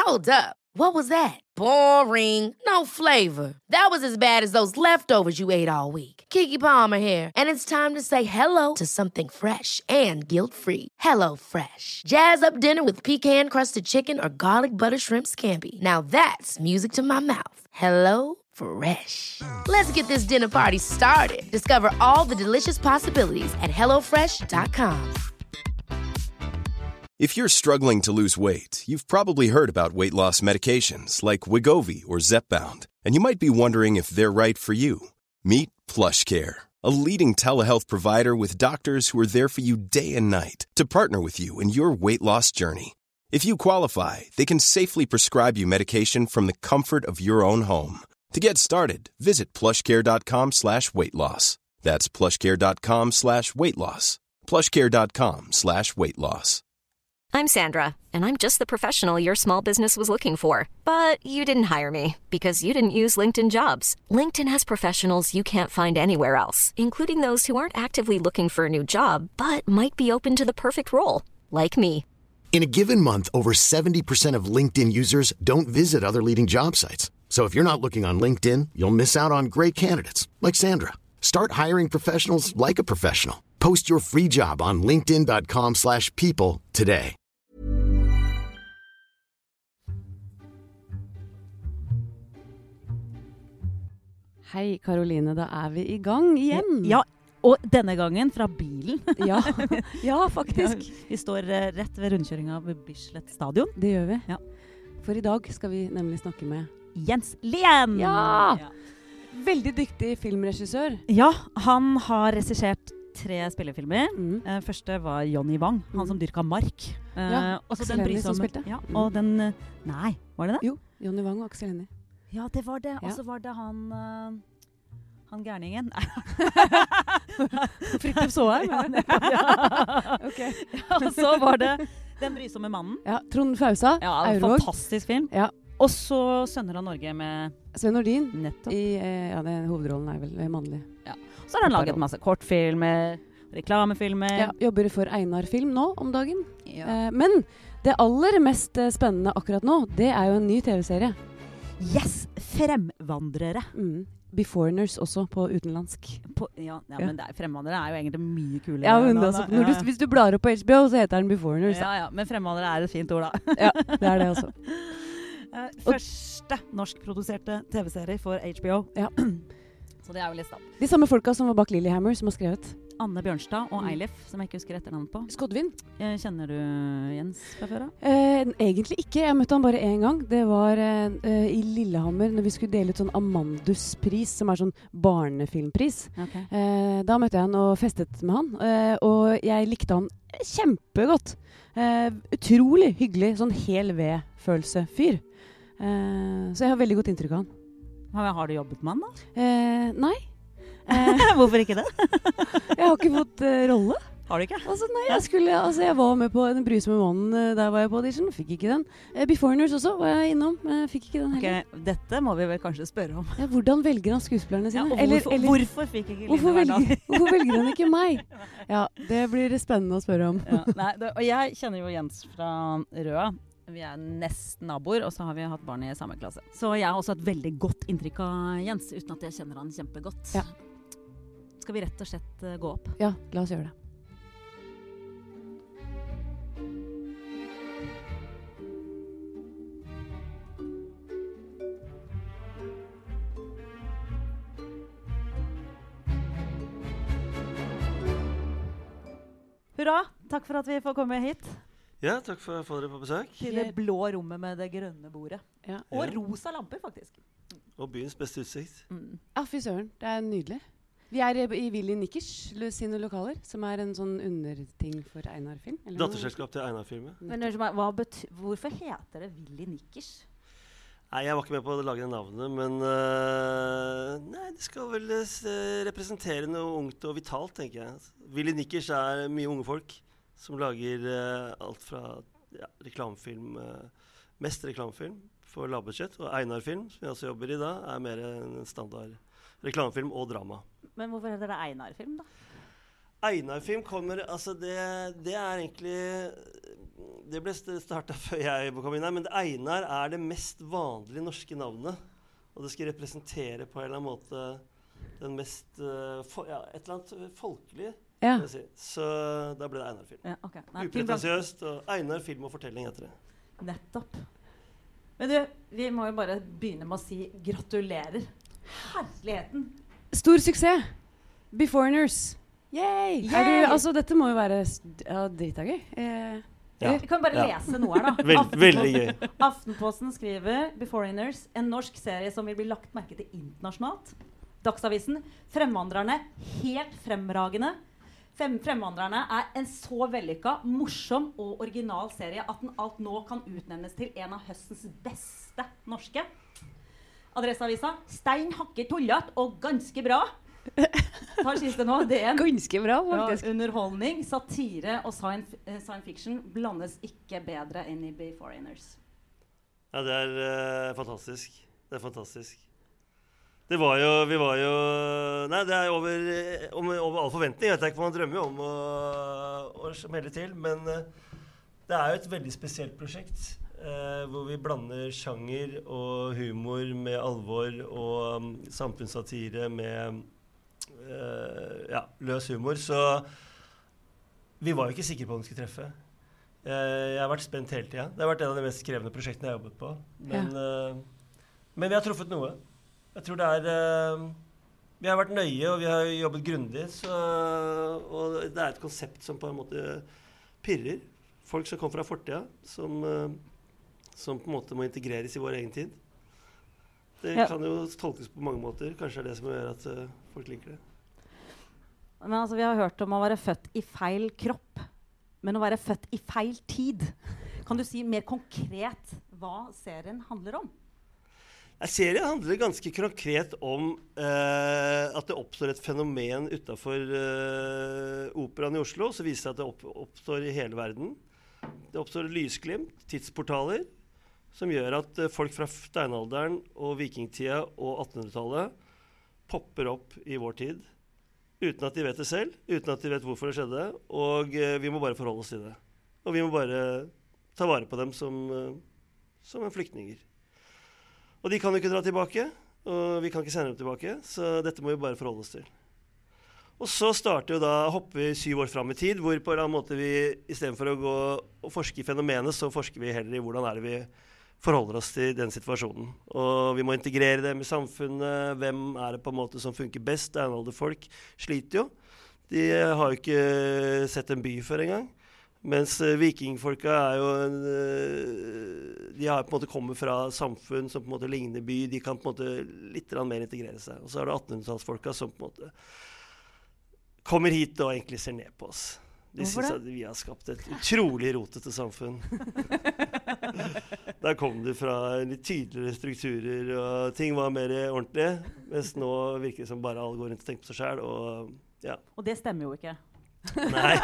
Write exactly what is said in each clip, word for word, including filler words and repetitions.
Hold up. What was that? Boring. No flavor. That was as bad as those leftovers you ate all week. Keke Palmer here, and it's time to say hello to something fresh and guilt-free. Hello Fresh. Jazz up dinner with pecan-crusted chicken or garlic butter shrimp scampi. Now that's music to my mouth. Hello Fresh. Let's get this dinner party started. Discover all the delicious possibilities at hello fresh dot com. If you're struggling to lose weight, you've probably heard about weight loss medications like Wegovy or Zepbound, and you might be wondering if they're right for you. Meet PlushCare, a leading telehealth provider with doctors who are there for you day and night to partner with you in your weight loss journey. If you qualify, they can safely prescribe you medication from the comfort of your own home. To get started, visit plushcare.com slash weight loss. That's plushcare.com slash weight loss. plushcare.com slash weight loss. I'm Sandra, and I'm just the professional your small business was looking for. But you didn't hire me because you didn't use LinkedIn Jobs. LinkedIn has professionals you can't find anywhere else, including those who aren't actively looking for a new job, but might be open to the perfect role, like me. In a given month, over seventy percent of LinkedIn users don't visit other leading job sites. So if you're not looking on LinkedIn, you'll miss out on great candidates like Sandra. Start hiring professionals like a professional. Post your free job on linkedin.com slash people today. Hei, Karoline, da er vi i gang igjen. Ja, og denne gangen fra bilen. Ja, ja faktisk. Ja, vi står uh, rett ved rundkjøringen av Bislett Stadion. Det gjør vi. Ja. For i dag skal vi nemlig snakke med Jens Lien! Ja! Ja. Veldig dyktig filmregissør. Ja, han har regissert tre spillefilmer. Mm. Uh, første var Johnny Wang, Mm. han som dyrka mark. Uh, Ja, også Aksel den Hennie som brysomme- spilte. Ja, Mm. og den... Uh, nei, var det det? Jo, Johnny Wang og Aksel Hennie. Ja, det var det. Ja. Og så var det han... Uh, han gærningen. Fritjof Saaheim, ja, eller? ja. Okay. Ja, og så var det Den brysomme mannen. Ja, Trond Fausa, Ja, Aurvåg. fantastisk film. Ja. Og så Sønner av Norge med Sven Nordin. nettopp. I, eh, ja, det, hovedrollen er vel mannlig. Så har han laget masse kortfilmer, reklamefilmer. Ja, jobber for Einar Film nå om dagen. Ja. Eh, men det aller mest eh, spennende akkurat nå, det er jo en ny tv-serie. Yes! Fremvandrere. Mm. Beforeigners også på utenlandsk. På, ja, ja, Ja. men det er, Fremvandrere er jo egentlig mye kulere. Ja, men enn altså, han- når du, ja. hvis du blar opp på H B O, så heter den Beforeigners. Ja, ja, men Fremvandrere er et fint ord, da. Ja, det er det også. Eh, Første norskproduserte T V-serie for H B O. Ja. Så det er jo litt stas. De samme folka som var bak Lilyhammer, som har skrevet. Anne Bjørnstad og Mm. Eilif, som jeg ikke husker etternavnet på. Skodvin? Eh, Kjenner du Jens fra før av? Eh, egentlig ikke. Jeg møtte han bare én gang. Det var eh, eh, i Lillehammer, når vi skulle dele ut sånn Amandus-pris, som er sånn barnefilmpris. Okay. Eh, da møtte jeg han og festet med han, eh, og jeg likte han kjempegodt. Eh, utrolig hyggelig, sånn hel ved-følelse-fyr. Eh, så jeg har veldig godt inntrykk av han. Har, har du jobbet med han, da? Eh, nei. Eh, Hvorfor ikke det? jeg har ikke fått eh, rolle. Har du ikke? Altså, nei, jeg, skulle, altså, jeg var med på Den brysomme mannen, eh, der var jeg på audition, fikk ikke den. Eh, Beforeigners også var jeg innom, eh, fikk ikke den heller. Ok, dette må vi vel kanskje spørre om. Ja, hvordan velger han skuespillerne Ja, sine? og Eller- hvorfor, eller- hvorfor fikk ikke Line Hvorfor Verdal? velger, hvorfor velger han ikke meg? Ja, det blir spennende å spørre om. Ja, nei, det, og jeg kjenner jo Jens fra Røa. Vi er nesten naboer, og så har vi hatt barn i samme klasse. Så jeg har også et veldig godt inntrykk av Jens, uten at jeg kjenner han kjempegodt. Ja. Skal vi rett og slett uh, gå opp? Ja, la oss gjøre det. Hurra! Takk for at vi får komme hit. Ja, takk for å få dere på besøk. Til det blå rommet med det grønne bordet. Ja. Og Ja. rosa lamper, faktisk. Og byens beste utsikt. Mm. Ja, fy søren. Det er nydelig. Vi er i Willy Nikkers lo- sine lokaler, som er en sånn underting for Einar Film. eller noe. Datterselskap til Einar-filmen. Men hva bety- hvorfor heter det Willy Nikkers? Nei, jeg var ikke med på å lage det navnet, men øh, Nei, det skal vel øh, representere noe ungt og vitalt, tenker jeg. Willy Nikkers er mye unge folk som lager øh, alt fra ja, reklamefilm, øh, mest reklamefilm for lavbudsjett, og Einar-film, som jeg også jobber i da, er mer en standard reklamefilm og drama. Men hvorfor heter det Einar-film, da? Einar-film kommer, altså det, det er egentlig det ble startet før jeg kom inn her, men Einar er det mest vanlige norske navnet. Og det skal representere på en eller annen måte den mest, uh, for, ja, et eller annet folkelige. Ja. Si. Så da ble det Einar Film. Ja, okay. Nei, Upretensiøst, og Einar Film og Fortelling heter det. Nettopp. Men du, vi må jo bare begynne med å si gratulerer. Herligheten. Stor suksess. Beforeigners. Yay! Yay! Er du, altså, dette må jo være ja, dritagøy. Eh, ja. Vi kan bare ja. lese noe her, da. Veld, veldig gøy. Aftenposten skriver Beforeigners, en norsk serie som vil bli lagt merke til internasjonalt. Dagsavisen, Fremvandrerne, helt fremragende. Fem, Fremvandrerne er en så vellykka, morsom og original serie at den alt nå kan utnevnes til en av høstens beste norske. Adresseavisa, Stein hakker tullert og ganske bra. Tar siste nå, det er ganske bra, faktisk. Ja, underholdning, satire og science, uh, science fiction blandes ikke bedre enn i Beforeigners. Ja, det er uh, fantastisk. Det er fantastisk. Det var jo, vi var jo, nei, det er over, om, over all forventning. Jeg vet ikke hva man drømmer om å, å melde til, men uh, det er jo et veldig spesielt prosjekt, uh, hvor vi blander sjanger og humor med alvor og um, samfunnssatire med Uh, ja, løs humor, så vi var jo ikke sikre på om vi skulle treffe. Uh, jeg har vært spent hele tiden. Det har vært en av de mest krevende prosjektene jeg har jobbet på. Men, ja. uh, men vi har truffet noe. Jeg tror det er uh, vi har vært nøye, og vi har jobbet grundig, så, og det er et konsept som på en måte pirrer. Folk som kommer fra fortida, som, uh, som på en måte må integreres i vår egen tid. Det ja. Kan jo tolkes på mange måter. Kanskje er det som gjør at uh, folk liker det. Men altså, vi har hørt om å være født i feil kropp, men å være født i feil tid. Kan du si mer konkret hva serien handler om? Ja, serien handler ganske konkret om uh, at det oppstår et fenomen utenfor uh, operaen i Oslo. Så viser det at det opp, oppstår i hele verden. Det oppstår lysglimt, tidsportaler, som gjør at uh, folk fra steinalderen og vikingtida og attenhundretallet popper opp i vår tid, uten at de vet det selv, uten at de vet hvorfor det skjedde, og uh, vi må bare forholde oss til det. Og vi må bare ta vare på dem som, uh, som er flyktninger. Og de kan jo ikke dra tilbake, og vi kan ikke sende dem tilbake, så dette må vi bare forholde oss til. Og så starter jo da, hopper vi syv år frem i tid, hvor på en eller annen måte vi, i stedet for å gå og forske i fenomenet, så forsker vi heller i hvordan er det vi forholder oss til den situasjonen. Og vi må integrere det med samfunnet. Hvem er det på en måte som funker best? Steinalderfolk sliter jo. De har jo ikke sett en by før engang. Mens uh, vikingfolka er jo en, uh, de har på en måte kommet fra samfunn som på en måte ligner by. De kan på en måte litt mer integrere seg. Og så er det attenhundretallsfolka som på en måte kommer hit og egentlig ser ned på oss. De synes at vi har skapt et utrolig rotete samfunn. Der kom det fra litt tydeligere strukturer, og ting var mer ordentlige, mens nå virker det som bare alle går rundt og tenker på seg selv. Og, ja. Og det stemmer jo ikke. Nei.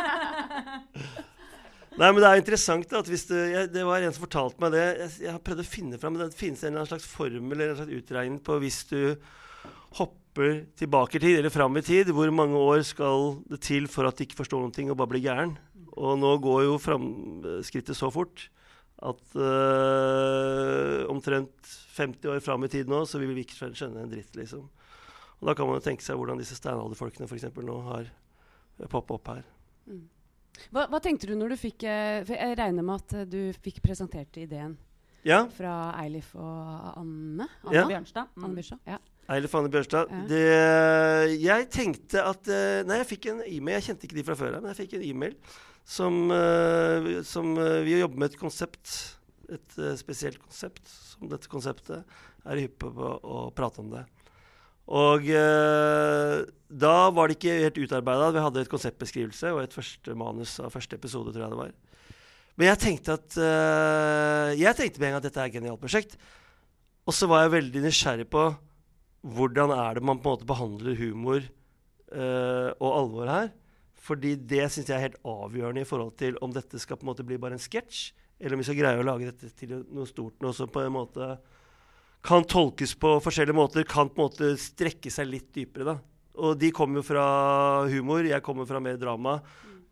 Nei, men det er interessant da, at hvis det, jeg, det var en som fortalte meg det, jeg, jeg har prøvd å finne frem, det finnes en eller annen slags formel eller en slags utregning på hvis du hopper tilbake i tid, eller frem i tid, hvor mange år skal det til for at du ikke forstår noen ting og bare blir gæren. Og nå går jo framskrittet så fort at uh, omtrent femti år frem i tid nå, så vil vi ikke skjønne en dritt, liksom. Og da kan man jo tenke seg hvordan disse steinalderfolkene for eksempel nå har poppet opp her. Mm. Hva, hva tenkte du når du fikk, uh, for jeg regner med at uh, du fikk presentert ideen ja. Fra Eilif og Anne? Anne ja. Bjørnstad? Mm. Anne Bjørnstad, ja. Eilif Anne Bjørnstad. Ja. Det, jeg tenkte at uh, nei, jeg fikk en e-mail, jeg kjente ikke de fra før, men jeg fikk en e-mail som, uh, som uh, vi jobber med et konsept, et uh, spesielt konsept, som dette konseptet er hyppe på å prate om det. Og uh, da var det ikke helt utarbeidet. Vi hadde et konseptbeskrivelse og et første manus av første episode, tror jeg det var. Men jeg tenkte at uh, jeg tenkte med en gang at dette er et genialt prosjekt. Og så var jeg veldig nysgjerrig på hvordan er det man på en måte behandler humor uh, og alvor her. Fordi det synes jeg er helt avgjørende i forhold til om dette skal på en måte bli bare en sketsj, eller om vi skal greie å lage dette til noe stort, noe som på en måte kan tolkes på forskjellige måter, kan på en måte strekke seg litt dypere da. Og de kommer jo fra humor, jeg kommer fra mer drama.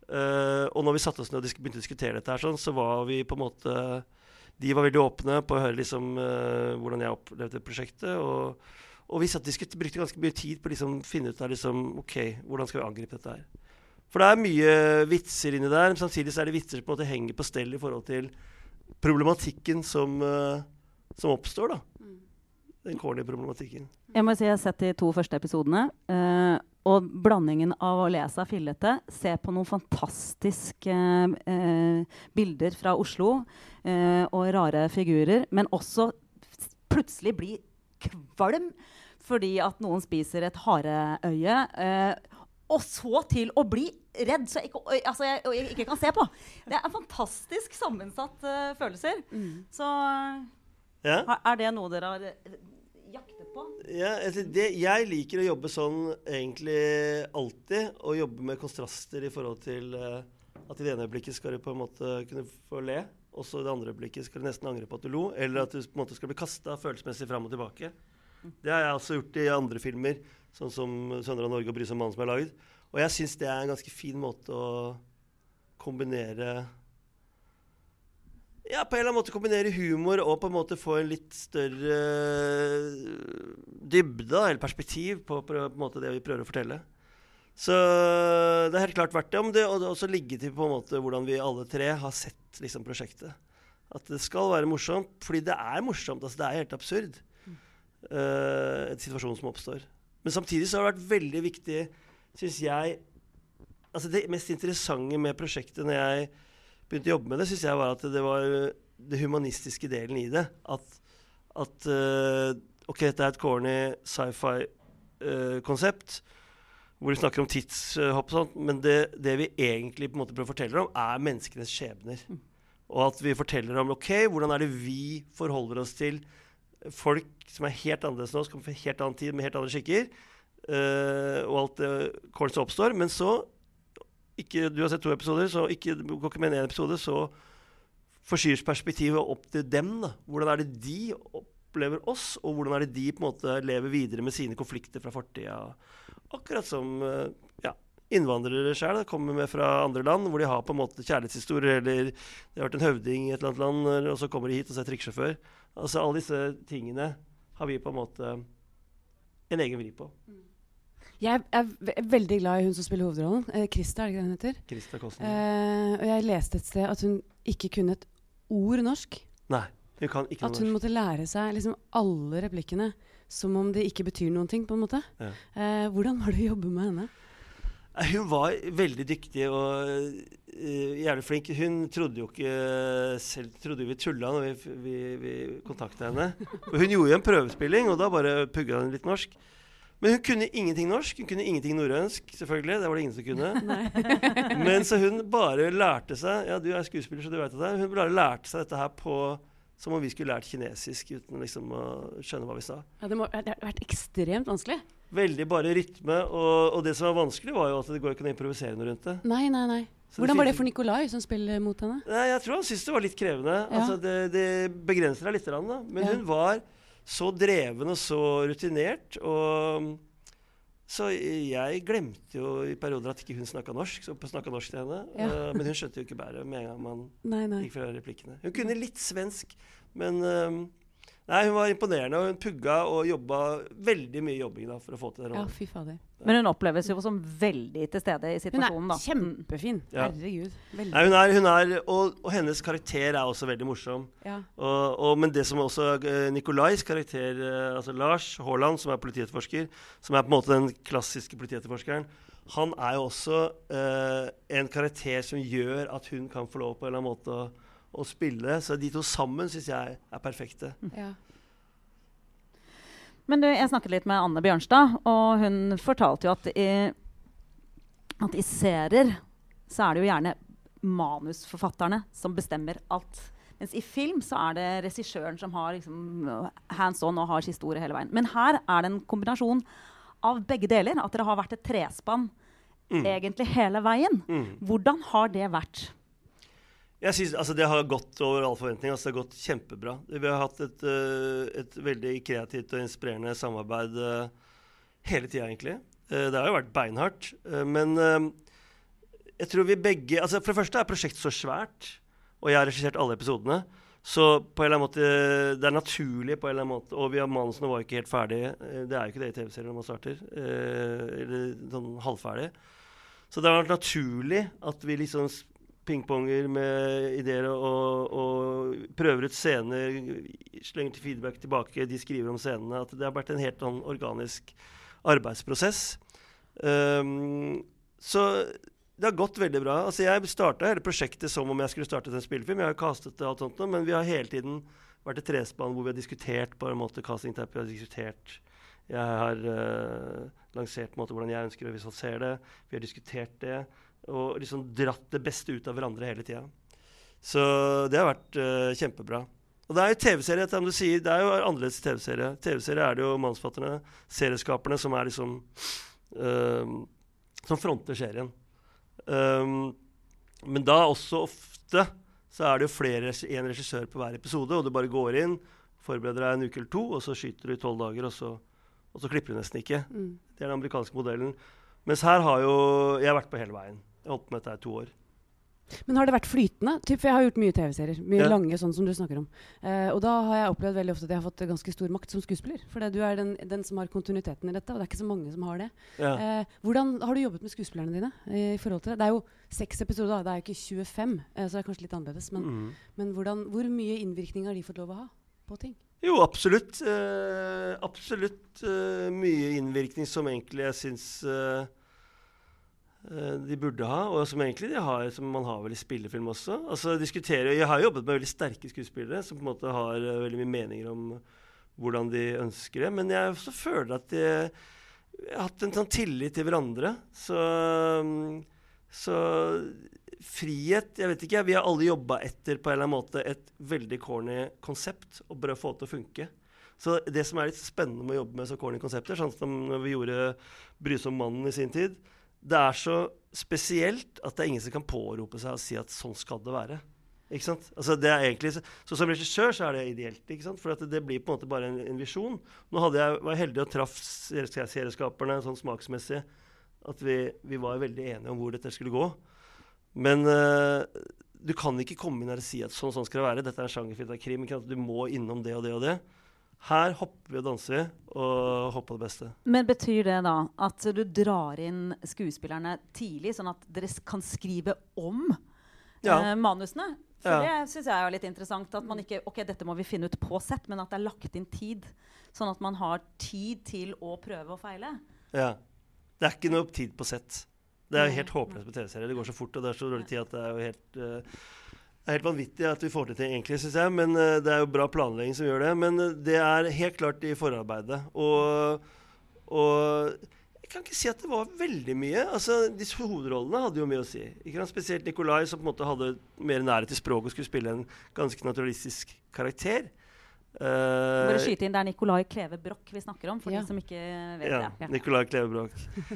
Uh, og når vi satt oss ned og disk- begynte å diskutere dette her, sånn, så var vi på en måte De var veldig åpne på å høre liksom, uh, hvordan jeg opplevde prosjektet. Og, og vi satt, diskut, brukte ganske mye tid på å liksom, finne ut av liksom, ok, hvordan skal vi angripe dette her. For det er mye vitser inni der, men samtidig så er det vitser som på en måte henger på stell i forhold til problematikken som, uh, som oppstår. Da. Den corny problematikken. Jeg må si jeg har sett de to første episodene. Uh, og blandingen av å lese av fillete, se på noen fantastiske uh, bilder fra Oslo uh, og rare figurer, men også plutselig bli kvalm fordi at noen spiser et hareøye. Uh, og så til å bli redd, så jeg ikke, altså jeg, jeg ikke kan se på. Det er fantastisk sammensatt uh, følelser. Mm. Så ja. er det noe dere har jaktet på? Ja, altså det, jeg liker å jobbe sånn egentlig alltid, og jobbe med kontraster i forhold til uh, at i det ene øyeblikket skal du på en måte kunne få le, og så i det andre øyeblikket skal du nesten angre på at du lo, eller at du på en måte skal bli kastet følelsesmessig frem og tilbake. Det har jeg også gjort i andre filmer, sånn som Sønner av Norge og Bry som mann som er laget. Og jeg synes det er en ganske fin måte å kombinere Ja, på en eller annen måte kombinere humor og på en måte få en litt større dybde eller perspektiv på, på, på en måte det vi prøver å fortelle. Så det har helt klart vært det, om det og det også ligge til på en måte hvordan vi alle tre har sett liksom, prosjektet. At det skal være morsomt, fordi det er morsomt, altså det er helt absurd. Uh, en situasjon som oppstår. Men samtidig så har det vært veldig viktig, synes jeg, altså det mest interessante med prosjektet når jeg begynte å jobbe med det, synes jeg var at det var det humanistiske delen i det. At, at uh, ok, dette er et corny sci-fi-konsept, uh, hvor vi snakker om tidshopp og sånt, men det, det vi egentlig på en måte prøver å fortelle om, er menneskenes skjebner. Mm. Og at vi forteller om, ok, hvordan er det vi forholder oss til folk som er helt annerledes enn oss, kommer fra helt annen tid med helt andre skikker, uh, og alt det corny som oppstår, men så Ikke, du har sett to episoder, så ikke, går ikke med en episode, så forskyres perspektivet opp til dem. Da. Hvordan er det de opplever oss, og hvordan er det de på en måte lever videre med sine konflikter fra fortiden. Akkurat som ja, innvandrere selv kommer med fra andre land, hvor de har på en måte kjærlighetshistorier, eller de har vært en høvding i et eller annet land, og så kommer de hit og så er trikkesjåfør. Altså alle disse tingene har vi på en måte en egen vri på. Jeg er ve veldig glad i hun som spiller hovedrollen. Eh, Krista, er det ikke det hun heter? Krista Kosten. Eh, og jeg leste et sted at hun ikke kunne et ord norsk. Nei, hun kan ikke noe norsk. At hun måtte lære seg liksom alle replikkene som om det ikke betyr noen ting, på en måte. Ja. Eh, hvordan var det å jobbe med henne? Hun var veldig dyktig og uh, jævlig flink. Hun trodde jo ikke selv, trodde vi tullet når vi, vi, vi kontaktet henne. Og hun gjorde jo en prøvespilling, og da bare pugget hun litt norsk. Men hun kunne ingenting norsk, hun kunne ingenting norrønsk, selvfølgelig, det var det ingen som kunne. Men så hun bare lærte seg, ja du er skuespiller så du vet det, hun bare lærte seg dette her på, som om vi skulle lært kinesisk uten liksom å skjønne hva vi sa. Ja, det, må, det har vært ekstremt vanskelig. Veldig bare rytme, og, og det som var vanskelig var jo at det går ikke å improvisere noe rundt det. Nei, nei, nei. Så hvordan var det for Nikolai som spiller mot henne? Nei, jeg tror han syntes det var litt krevende. Ja. Altså, det, det begrenser deg litt, da. Men ja. Hun var så dreven og så rutinert, og så jeg glemte jo i perioder at ikke hun snakket norsk, så snakket norsk til henne, ja. uh, men hun skjønte jo ikke bare med en gang man nei, nei. Gikk fra replikkene. Hun kunne litt svensk, men um, nei, hun var imponerende, og hun pugga og jobbet veldig mye jobbing da, for å få til det rollen. Ja, fy fader. Men hun oppleves jo som veldig til stede i situasjonen da. Hun er kjempefin, ja. Herregud. Nei, hun er, hun er og, og hennes karakter er også veldig morsom. Ja. Og, og, men det som også uh, Nikolais karakter, uh, altså Lars Haaland, som er politietterforsker, som er på en måte den klassiske politietterforskeren, han er jo også uh, en karakter som gjør at hun kan få lov på en eller annen måte å, å spille. Så de to sammen synes jeg er perfekte. Ja. Men du, jeg snakket litt med Anne Bjørnstad, og hun fortalte jo at i, at i serier så er det jo gjerne manusforfatterne som bestemmer alt. Mens i film så er det regissøren som har liksom hands on og har siste ordet hele veien. Men her er det en kombinasjon av begge deler, at dere har vært et trespann mm. egentlig hele veien. Mm. Hvordan har det vært? Jeg synes, altså det har gått over all forventning, altså det har gått kjempebra. Vi har hatt et, uh, et veldig kreativt og inspirerende samarbeid uh, hele tiden egentlig. Uh, det har jo vært beinhardt, uh, men uh, jeg tror vi begge, altså for det første er prosjektet så svært, og jeg har regissert alle episodene, så på en eller annen måte, det er naturlig på en eller annen måte, og vi har manusene var ikke helt ferdige, det er jo ikke det i T V-serien når man starter, eller sånn halvferdig. Så det har vært naturlig at vi liksom pingponger med ideer og, og prøver ut scener, slenger til feedback tilbake, de skriver om scenene, at det har vært en helt sånn organisk arbeidsprosess. Um, så det har gått veldig bra. Altså jeg startet hele prosjektet som om jeg skulle startet en spillefilm. Jeg har kastet det og alt sånt, men vi har hele tiden vært et trespann hvor vi har diskutert på en måte castingterapi, vi har diskutert. Jeg har uh, lansert på en måte hvordan jeg ønsker å visualisere det. Vi har diskutert det. Og liksom dratt det beste ut av hverandre hele tiden. Så det har vært uh, kjempebra. Og det er jo T V-serie, som du sier, det er jo annerledes T V-serie. T V-serie er det jo manusforfatterne, serieskaperne, som er liksom uh, som fronter serien. Um, men da også ofte så er det jo flere, en regissør på hver episode, og du bare går inn, forbereder deg en uke eller to, og så skyter du i tolv dager, og så, og så klipper du nesten ikke. Mm. Det er den amerikanske modellen. Mens her har jo jeg vært på hele veien. Jeg har holdt på med dette i to år. Men har det vært flytende? Typ, for jeg har gjort mye T V-serier, mye ja. lange sånn som du snakker om. Eh, og da har jeg opplevd veldig ofte at jeg har fått ganske stor makt som skuespiller. For du er den, den som har kontinuiteten i dette, og det er ikke så mange som har det. Ja. Eh, hvordan har du jobbet med skuespillerne dine eh, i forhold til det? Det er jo seks episoder, da. Det er jo ikke tjuefem, eh, så det er kanskje litt annerledes. Men, mm. men hvordan, hvor mye innvirkning har de fått lov å ha på ting? Jo, absolutt. Eh, absolutt eh, mye innvirkning som egentlig jeg synes eh, de burde ha, og som egentlig de har, som man har vel i spillefilm også. Altså, diskutere, jeg har jobbet med veldig sterke skuespillere, som på en måte har uh, veldig mye meninger om hvordan de ønsker det, men jeg også føler at de har hatt en sånn tillit til hverandre. Så, um, så frihet, jeg vet ikke, vi har alle jobbet etter på en eller annen måte et veldig corny konsept, og bør få det til å funke. Så det som er litt spennende med å jobbe med så corny konsepter, sånn som når vi gjorde Brysom mannen i sin tid, det er så spesielt at det er ingen som kan pårope seg og si at sånn skal det være. Ikke sant? Altså det er egentlig, så, så som regissør så er det ideelt, ikke sant? For at det, det blir på en måte bare en, en visjon. Nå hadde jeg, var jeg heldig å traff serieskaperne sånn smaksmessig, at vi, vi var veldig enige om hvor dette skulle gå. Men uh, du kan ikke komme inn her og si at sånn sånn skal det være, dette er en sjangerfilm av krim, ikke sant? Du må innom det og det og det. Her hopper vi og danser vi, og håper på det beste. Men betyr det da at du drar inn skuespillerne tidlig, sånn at dere kan skrive om ja. eh, manusene? For ja. det synes jeg er litt interessant, at man ikke, ok, dette må vi finne ut på sett, men at det er lagt inn tid, sånn at man har tid til å prøve og feile. Ja, det er ikke noe tid på sett. Det er jo helt håpløst på T V-serier. Det går så fort, og det er så dårlig tid at det er jo helt... Uh, Det er helt vanvittig at vi får det til egentlig, synes jeg, men uh, det er jo bra planlegging som gjør det. Men uh, det er helt klart i forarbeidet. Og, og jeg kan ikke si at det var veldig mye. Altså, disse hovedrollene hadde jo mye å si. Ikke sant? Spesielt Nikolai, som på en måte hadde mer nærhet til språk og skulle spille en ganske naturalistisk karakter. Uh, Bare skyte inn, det er Nikolai Kleve Broch vi snakker om, for ja. de som ikke vet ja, det. Ja, Nikolai Kleve Broch.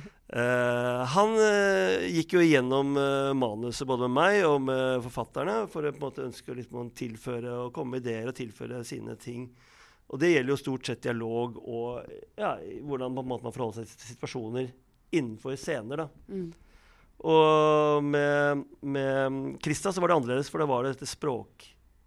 uh, han uh, gikk jo igjennom uh, manuset både med meg og med forfatterne, for å på en måte ønske liksom, å tilføre og komme med ideer og tilføre sine ting. Og det gjelder jo stort sett dialog og ja, hvordan på en måte man forholder seg til situasjoner innenfor scener. Da. Mm. Og med, med Krista så var det annerledes, for da var det dette språk.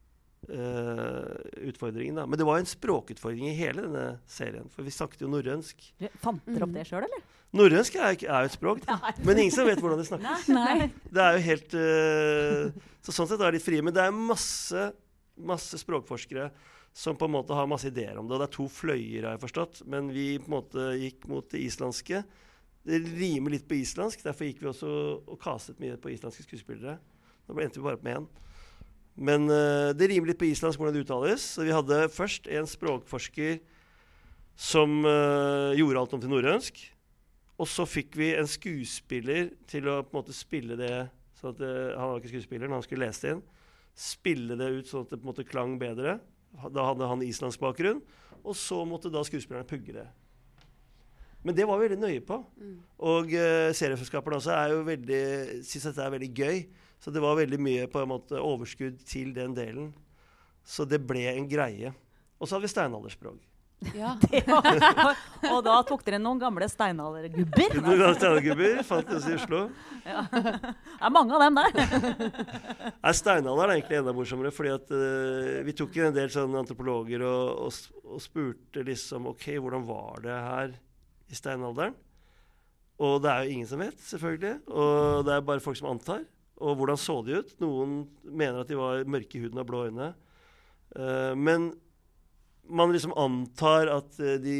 Uh, utfordringen da. Men det var en språkutfordring i hele denne serien, for vi snakket jo norrønsk. Fant dere opp det selv, eller? Norrønsk er, er jo et språk, men ingen som vet hvordan det snakkes. Nei. Det er jo helt uh, så sånn sett er det litt frie, men det er masse, masse språkforskere som på en måte har masse ideer om det, og det er to fløyer, har jeg forstått, men vi på en måte gikk mot det islandske. Det rimer litt på islandsk, derfor gikk vi også og kastet mye på islandske skuespillere. Da ble endte vi bare på med en. Men uh, det rimer litt på islandsk hvordan det uttales. Så vi hadde først en språkforsker som uh, gjorde alt om til norrønsk. Og så fikk vi en skuespiller til å på en måte spille det, sånn at det, han var ikke skuespiller, men han skulle lese det inn. Spille det ut sånn at det på en måte klang bedre. Da hadde han islandsk bakgrunn. Og så måtte da skuespillerne pugge det. Men det var vi veldig nøye på. Mm. Og uh, serieselskaperne også er jo veldig, synes at det er veldig gøy. Så det var veldig mye på en måte overskudd til den delen. Så det ble en greie. Og så hadde vi steinalderspråk. Ja. Og da tok dere noen gamle steinaldergubber. Noen gamle steinaldergubber fant oss i Oslo. Ja. Det er mange av dem der. Nei, steinalderen er egentlig enda morsommere, fordi at uh, vi tok en del sånne antropologer og, og, og spurte liksom, ok, hvordan var det her i steinalderen? Og det er jo ingen som vet, selvfølgelig. Og det er bare folk som antar. Og hvordan så de ut? Noen mener at de var mørke i huden og blå øyne. Uh, men man liksom antar at uh, de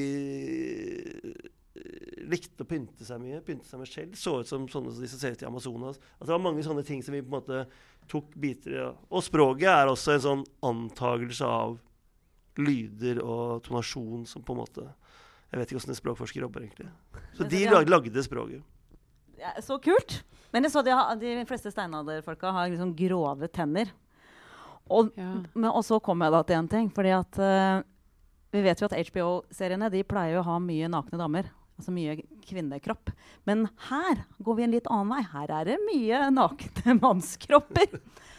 likte å pynte seg mye, pynte seg med skjell. Så ut som sånne som de som ser ut i Amazonas. Altså, det var mange sånne ting som vi på en måte tok biter i. Ja. Og språket er også en sånn antagelse av lyder og tonasjon som på en måte... Jeg vet ikke hvordan en språkforsker jobber egentlig. Så de lag, lagde språket. Ja, så kult. Men jeg så de, de fleste steinalderfolka har liksom grove tenner. Og, Ja. men, og så kom jeg da til en ting. Fordi at uh, vi vet jo at H B O-seriene de pleier jo å ha mye nakne damer. Altså mye kvinnekropp. Men her går vi en litt annen vei. Her er det mye nakne mannskropper.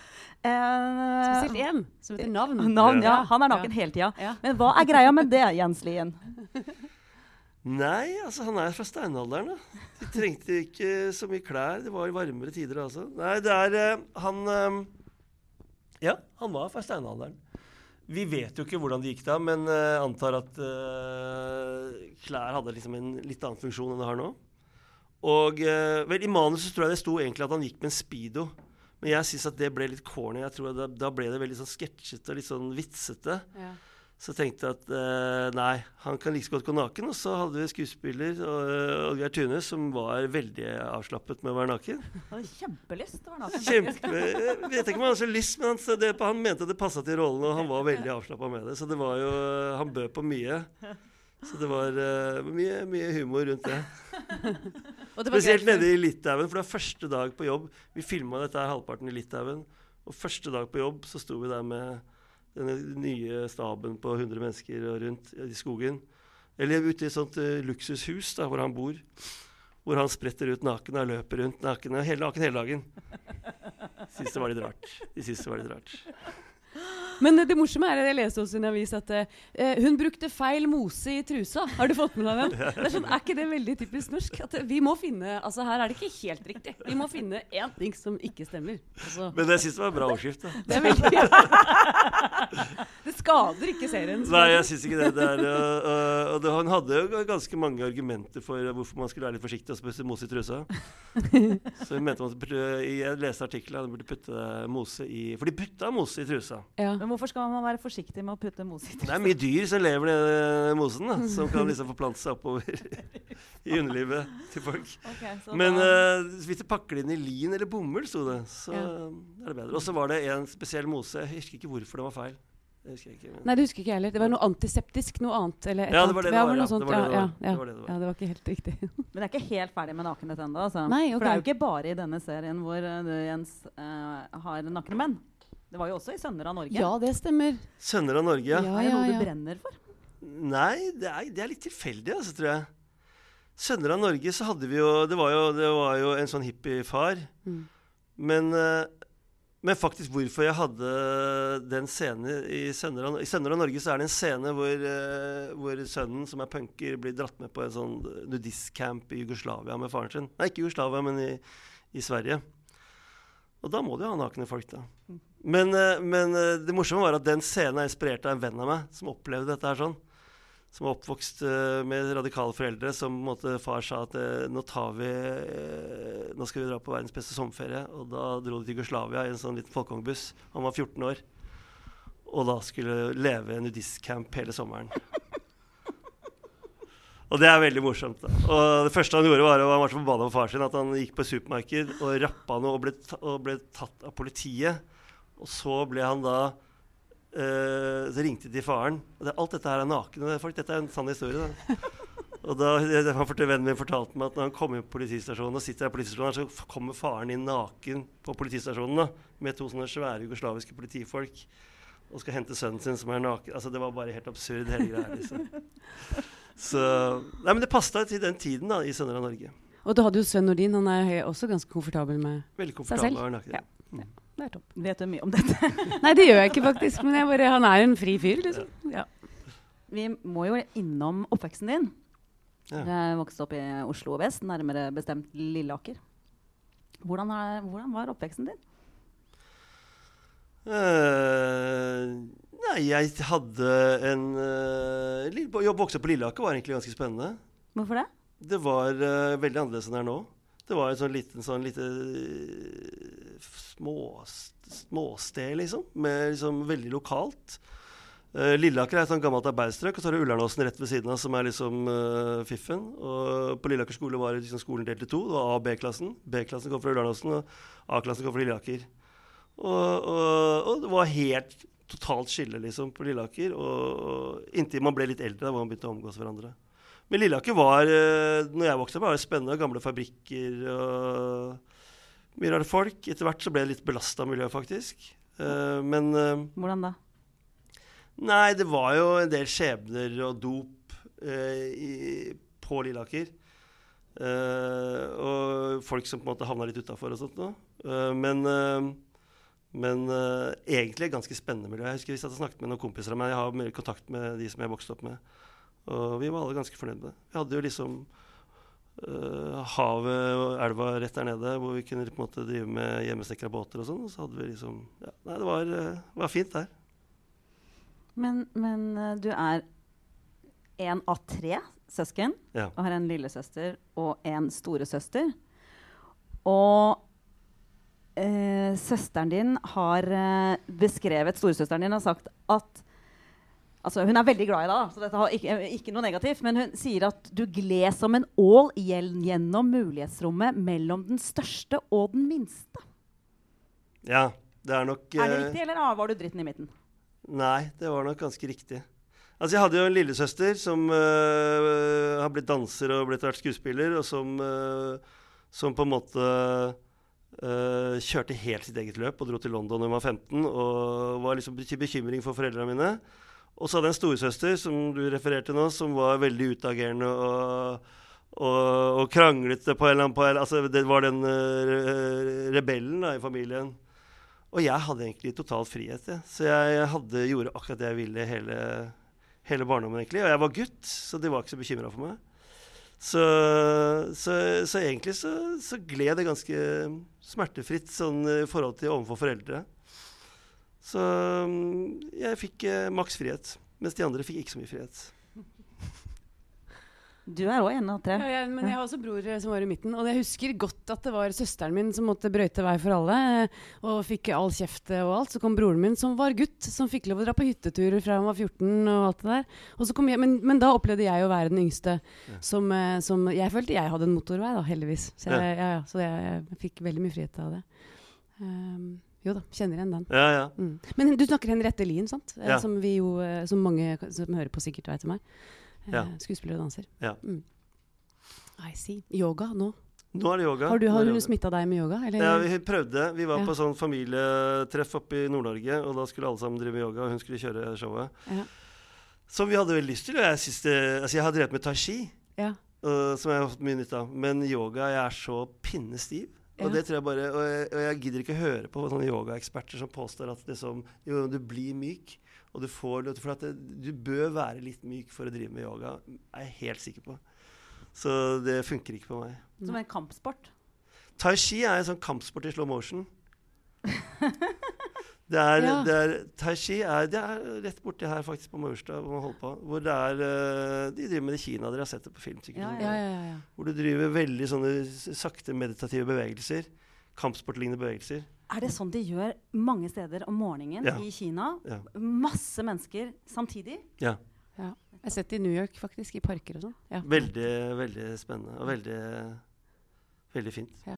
Uh, Spesielt en, som heter Navn. Navn, ja. Ja. Han er naken Ja. hele tida. Ja. Men hva er greia med det, Jens Lien? Nei, altså han er fra steinalderen da. De trengte ikke så mye klær, det var varmere tider altså. Nei, det er uh, han uh, Ja, han var fra steinalderen. Vi vet jo ikke hvordan det gikk da, men uh, antar at uh, klær hadde liksom en litt annen funksjon enn det har nå. Og uh, vel, i manuset tror jeg det sto egentlig at han gikk med en speedo. Men jeg synes at det ble litt corny. Jeg tror da, da ble det veldig sånn sketsjete og litt sånn vitsete. Ja. Så tenkte jeg at uh, nei, han kan like så godt gå naken. Og så hadde vi skuespiller uh, Oddgeir Thune som var veldig avslappet med å være naken. Han hadde kjempelyst til å være naken. Kjempe, jeg vet ikke om han hadde så lyst, men han, det, han mente det passet til rollen, og han var veldig avslappet med det. Så det var jo, han bød på mye. Så det var uh, mye, mye humor rundt det. Og det var Spesielt gøy, nede i Litauen, for det var første dag på jobb. Vi filmet dette her halvparten i Litauen, og første dag på jobb så sto vi der med denne nye staben på hundre mennesker rundt i skogen. Eller ute i et sånt uh, luksushus da, hvor han bor. Hvor han spretter ut naken og løper rundt naken hele, naken hele dagen. Synes det var litt rart. De synes det var litt rart. Men uh, det morsomme er at jeg leste også i en avis at uh, hun brukte feil mose i trusa. Har du fått med deg den? Det er, sånn, er ikke det veldig typisk norsk? At uh, vi må finne, altså her er det ikke helt riktig. Vi må finne en ting som ikke stemmer. Altså, Men jeg synes det var en bra overskrift da. det er veldig... Det skader ikke serien. Nei, jeg synes ikke det. det er, uh, uh, og det, han hadde jo ganske mange argumenter for uh, hvorfor man skulle være litt forsiktig og spise mose i trusa. Så jeg mente man burde, jeg leste artikler, han burde putte mose i, for de putta mose i trusa. Ja. Men hvorfor skal man være forsiktig med å putte mos i Det er mye dyr som lever nede i mosen, da, som kan liksom forplante seg oppover i underlivet til folk. Okay, så Men da, uh, hvis du pakker det inn i lin eller bomull, sto det, så Ja. er det bedre. Og så var det en spesiell mose, jeg husker ikke hvorfor det var feil. Det husker jeg ikke. Men... Nei, det husker ikke jeg heller. Det var noe antiseptisk, noe annet. Eller et Ja, det var det det annet. var, noe ja. sånt. Det var det det Ja, var. ja, Det var det det var. ja, det var ikke helt riktig. men det er ikke helt ferdig med nakenhet ennå. Altså. Nei, For det er jo ok. ikke bare i denne serien hvor uh, du, Jens, uh, har nakne menn. Det var jo også i Sønner av Norge. Ja, det stemmer. Sønner av Norge, ja. Ja, Er det noe ja, du ja. brenner for? Nei, det er, det er litt tilfeldig, altså, tror jeg. Sønner av Norge, så hadde vi jo, det var jo, det var jo en sånn hippie-far. Mm. Men, uh, men faktisk hvorfor jeg hadde den scenen i Sønner av, i Sønner av Norge, så er det en scene hvor, uh, hvor sønnen som er punker blir dratt med på en sånn nudistcamp i Jugoslavia med faren sin. Nei, ikke Jugoslavia, men i, i Sverige. Og da må du jo ha nakne folk da. Men, uh, men uh, det morsomme var at den scenen er inspirert av en venn av meg, som opplevde dette her sånn. Som var oppvokst uh, med radikale foreldre, som på en måte far sa at uh, nå tar vi, uh, nå skal vi dra på verdens beste sommerferie. Og da dro de til Jugoslavia i en sånn liten folkevognbuss. Han var fjorten år. Og da skulle leve nudistcamp hele sommeren. Og det er veldig morsomt da. Og det første han gjorde var, han var så forbannet på far sin, at han gikk på supermarked og rappa noe og ble, ta og ble tatt av politiet. Og så ble han da, uh, så ringte de til faren. Og det, alt dette her er naken, og folk, dette er en sann historie da. Og da, det, han fortalte, vennen min fortalte meg at når han kom inn på politistasjonen og sitter der på politistasjonen, så kommer faren inn naken på politistasjonen da, med to sånne svære jugoslaviske politifolk, og skal hente sønnen sin som er naken. Altså det var bare helt absurd hele greia liksom. Så, nei, men det passet til den tiden da, i Sønner av Norge. Og du hadde jo sønnen din, han er he- også ganske komfortabel med Veldig seg komfortabel selv. å være naken. Ja. Ja, det er topp. Vet du mye om dette? Nei, det gjør jeg ikke faktisk, men jeg bare, han er en fri fyr, liksom. Ja. vi må jo innom oppveksten din. Ja. Jeg vokste opp i Oslo vest, nærmere bestemt Lilleaker. Hvordan, er, hvordan var oppveksten din? Uh, nei, jeg hadde en uh, jobb vokste på Lilleaker var egentlig ganske spennende. Hvorfor det? Det var uh, veldig annerledes enn det er nå. Det var et sånn liten sånn lite uh, små, småsted liksom, med liksom veldig lokalt. Uh, Lilleaker er et sånn gammelt arbeidsstrøk, og så har du Ullarnåsen rett ved siden av, som er liksom uh, fiffen. Og på Lilleaker skole var liksom skolen delt i to. Det var A- og B-klassen. B-klassen kom fra Ullarnåsen, og A-klassen kom fra Lilleaker. Og, og, og det var helt totalt skille liksom, på Lilleaker, og, og inntil man ble litt eldre, da var man begynte å omgås hverandre. Men Lilleaker var, uh, når jeg vokste opp, var det spennende, gamle fabrikker og mye rare folk. Etter hvert så ble det litt belastet miljø, faktisk. Uh, men... Uh, Hvordan da? Nei, det var jo en del skjebner og dop eh, i, på Lilleaker. Eh, og folk som på en måte havna litt utenfor og sånt nå. Eh, men eh, men eh, egentlig et ganske spennende miljø. Jeg husker hvis jeg hadde snakket med noen kompiser av meg. Jeg har mer kontakt med de som jeg vokste opp med. Og vi var alle ganske fornøyd med det. Vi hadde jo liksom eh, havet og elva rett der nede, hvor vi kunne på en måte drive med hjemmestekra båter og sånn. Og så hadde vi liksom, ja, nei, det var, uh, var fint der. Men, men uh, du er en av tre søsken, Ja. og har en lillesøster og en storesøster. Og uh, søsteren din har uh, beskrevet, storesøsteren din har sagt at, altså hun er veldig glad i deg, da, så dette har ikke, ikke noe negativt, men hun sier at du gled som en ål gjennom mulighetsrommet mellom den største og den minste. Ja, det er nok... Er det uh, riktig, eller ah, var du dritten i midten? Nei, det var nok ganske riktig. Altså, jeg hadde jo en lillesøster som uh, har blitt danser og blitt vært skuespiller, og som, uh, som på en måte uh, kjørte helt sitt eget løp og dro til London da hun var femten, og var liksom til bekymring for foreldrene mine. Og så hadde jeg en storesøster, som du refererte nå, som var veldig utagerende og, og, og kranglete på en eller annen på, altså, det var den uh, rebellen da, i familien. Og jeg hadde egentlig total frihet, ja. Så jeg hadde, gjorde akkurat det jeg ville hele, hele barndommen egentlig. Og jeg var gutt, så de var ikke så bekymret for meg. Så, så, så egentlig så, så gled det ganske smertefritt sånn, i forhold til overfor foreldre. Så jeg fikk eh, maks frihet, mens de andre fikk ikke så mye frihet. Du er også en av tre. Ja, jeg, men jeg har også bror som var i midten, og jeg husker godt at det var søsteren min som måtte brøyte vei for alle, og fikk all kjeft og alt. Så kom broren min som var gutt, som fikk lov å dra på hytteturer fra han var fjorten og alt det der. Og så kom jeg, men, men da opplevde jeg å være den yngste, ja. som, som jeg følte jeg hadde en motorvei da, heldigvis. Så jeg, ja. Ja, så jeg, jeg fikk veldig mye frihet av det. Um, jo da, kjenner igjen den. Ja, ja. Mm. Men du snakker Henriette Lien, sant? Ja. Som vi jo, som mange som hører på sikkert vet om meg. Ja. Skuespiller og danser. Ja. Mm. I see. Yoga nå? Nå er det yoga. Har, du, har hun yoga. smittet deg med yoga? Eller? Ja, vi prøvde. Vi var ja. på sånn familietreff oppe i Nord-Norge, og da skulle alle sammen drive med yoga, og hun skulle kjøre showet. Ja. Som vi hadde veldig lyst til, og jeg synes det, altså jeg har drevet med tai chi, ja. uh, som jeg har fått mye nytt av. Men yoga, jeg er så pinnestiv. Og ja. det tror jeg bare, og jeg, og jeg gidder ikke høre på sånne yogaeksperter som påstår at liksom, jo, du blir myk. Og du får, for at det, du bør være litt myk for å drive med yoga, er jeg helt sikker på. Så det funker ikke på meg. Som en kampsport? Tai chi er en sånn kampsport i slow motion. Det er, ja. det er, tai chi er, det er rett borti her faktisk på Maurstad, hvor man holder på. Hvor det er, de driver med det i Kina, dere har sett det på film sikkert. Ja, ja, ja, ja. Hvor du driver veldig sånne sakte meditative bevegelser, kampsportlignende bevegelser. Er det sånn de gjør mange steder om morgenen ja. i Kina? Ja. Masse mennesker samtidig? Ja. ja. Jeg har sett det i New York faktisk, i parker og sånn. Ja. Veldig, veldig spennende og veldig, veldig fint. Ja.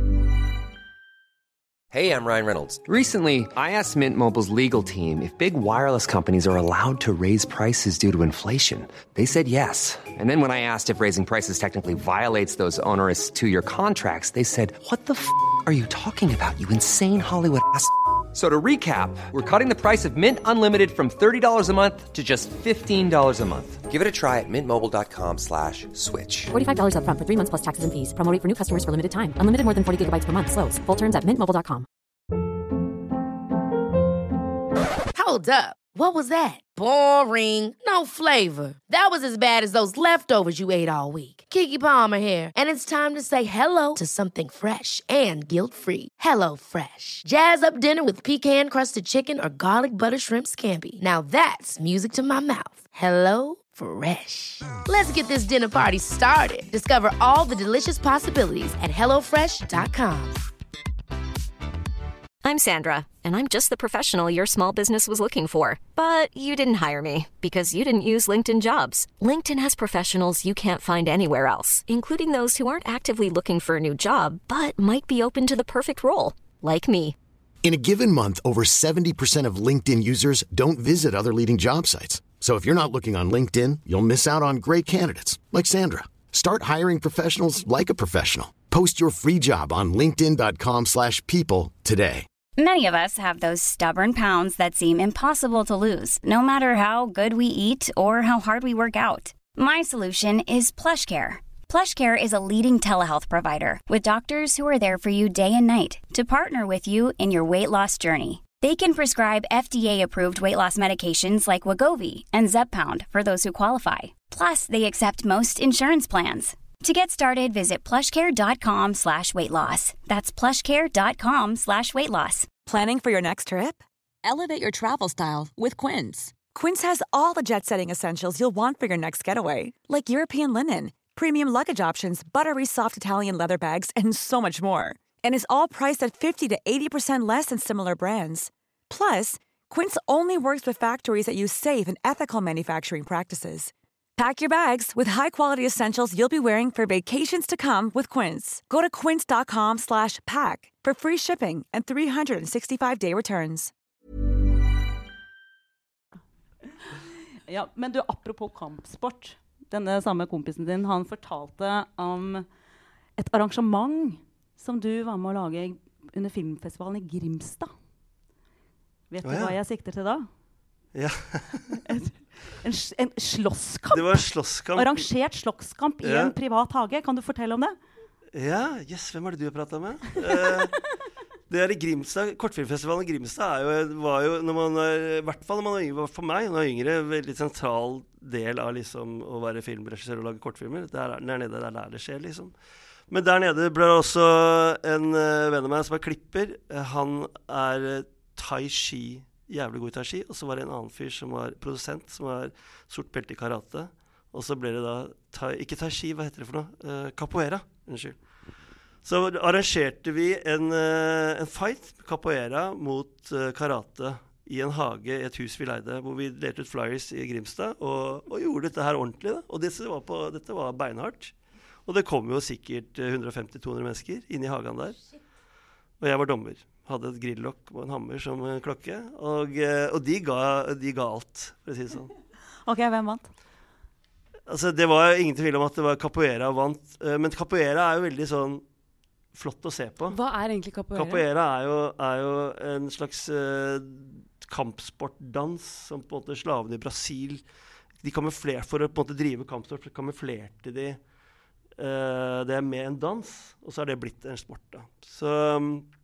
Hey, I'm Ryan Reynolds. Recently, I asked Mint Mobile's legal team if big wireless companies are allowed to raise prices due to inflation. They said yes. And then when I asked if raising prices technically violates those onerous two-year contracts, they said, what the f*** are you talking about, you insane Hollywood ass f- So to recap, we're cutting the price of Mint Unlimited from thirty dollars a month to just fifteen dollars a month. Give it a try at mintmobile.com slash switch. forty-five dollars up front for three months plus taxes and fees. Promo rate for new customers for limited time. Unlimited more than forty gigabytes per month. Slows full terms at mint mobile dot com. Hold up. What was that? Boring. No flavor. That was as bad as those leftovers you ate all week. Keke Palmer here, and it's time to say hello to something fresh and guilt-free. Hello Fresh. Jazz up dinner with pecan-crusted chicken or garlic butter shrimp scampi. Now that's music to my mouth. Hello Fresh. Let's get this dinner party started. Discover all the delicious possibilities at hello fresh dot com. I'm Sandra, and I'm just the professional your small business was looking for. But you didn't hire me because you didn't use LinkedIn Jobs. LinkedIn has professionals you can't find anywhere else, including those who aren't actively looking for a new job, but might be open to the perfect role, like me. In a given month, over seventy percent of LinkedIn users don't visit other leading job sites. So if you're not looking on LinkedIn, you'll miss out on great candidates, like Sandra. Start hiring professionals like a professional. Post your free job on linkedin dot com slash people today. Many of us have those stubborn pounds that seem impossible to lose, no matter how good we eat or how hard we work out. My solution is PlushCare. PlushCare is a leading telehealth provider with doctors who are there for you day and night to partner with you in your weight loss journey. They can prescribe F D A-approved weight loss medications like Wegovy and Zepbound for those who qualify. Plus, they accept most insurance plans. To get started, visit plushcare.com slash weight loss. That's plushcare.com slash weight loss. Planning for your next trip? Elevate your travel style with Quince. Quince has all the jet-setting essentials you'll want for your next getaway, like European linen, premium luggage options, buttery soft Italian leather bags, and so much more. And is all priced at fifty to eighty percent less than similar brands. Plus, Quince only works with factories that use safe and ethical manufacturing practices. Pack your bags with high-quality essentials you'll be wearing for vacations to come with Quince. Go to quince.com slash pack for free shipping and three sixty-five day returns. Ja, men du, apropos kampsport. Denne samme kompisen din, han fortalte om et arrangement som du var med å lage under filmfestivalen i Grimstad. Vet du oh, ja. hva jeg sikter til da? Ja. en, en, en slåsskamp. Det var en slåsskamp. Arrangert slåsskamp i ja. en privat hage. Kan du fortelle om det? Ja, yes, hvem er det du har pratet med? uh, det er i Grimstad, kortfilmfestivalen i Grimstad er jo, var jo, når man er, i hvert fall når man er yngre, for meg, når man er yngre, en veldig sentral del av liksom, å være filmregissør og lage kortfilmer. Der, der nede, det er der det skjer, liksom. Men der nede ble det også en uh, venn av meg som er klipper. Uh, han er uh, tai chi, jævlig god i tai chi. Og så var det en annen fyr som var produsent, som var sort belte i karate. Og så ble det da, tai, ikke tai chi, hva heter det for noe? Uh, capoeira, unnskyld. Så arrangerte vi en, uh, en fight, capoeira mot uh, karate i en hage i et hus vi leide, hvor vi delte ut flyers i Grimstad, og, og gjorde dette her ordentlig. Da. Og dette var, på, dette var beinhardt. Og det kom jo sikkert hundre femti til to hundre mennesker inn i hagen der. Og jeg var dommer. Hadde et grillokk og en hammer som en klokke. Og, og de, ga, de ga alt, for å si det sånn. Ok, hvem vant? Altså, det var ingen tvil om at det var capoeira vant. Men capoeira er jo veldig sånn flott å se på. Hva er egentlig capoeira? Capoeira er jo, er jo en slags uh, kampsportdans som på en måte slavene i Brasil, de kamuflerte for å på en måte drive kampsport, kamuflerte de Uh, det er med en dans, og så er det blitt en sport da. Så, um,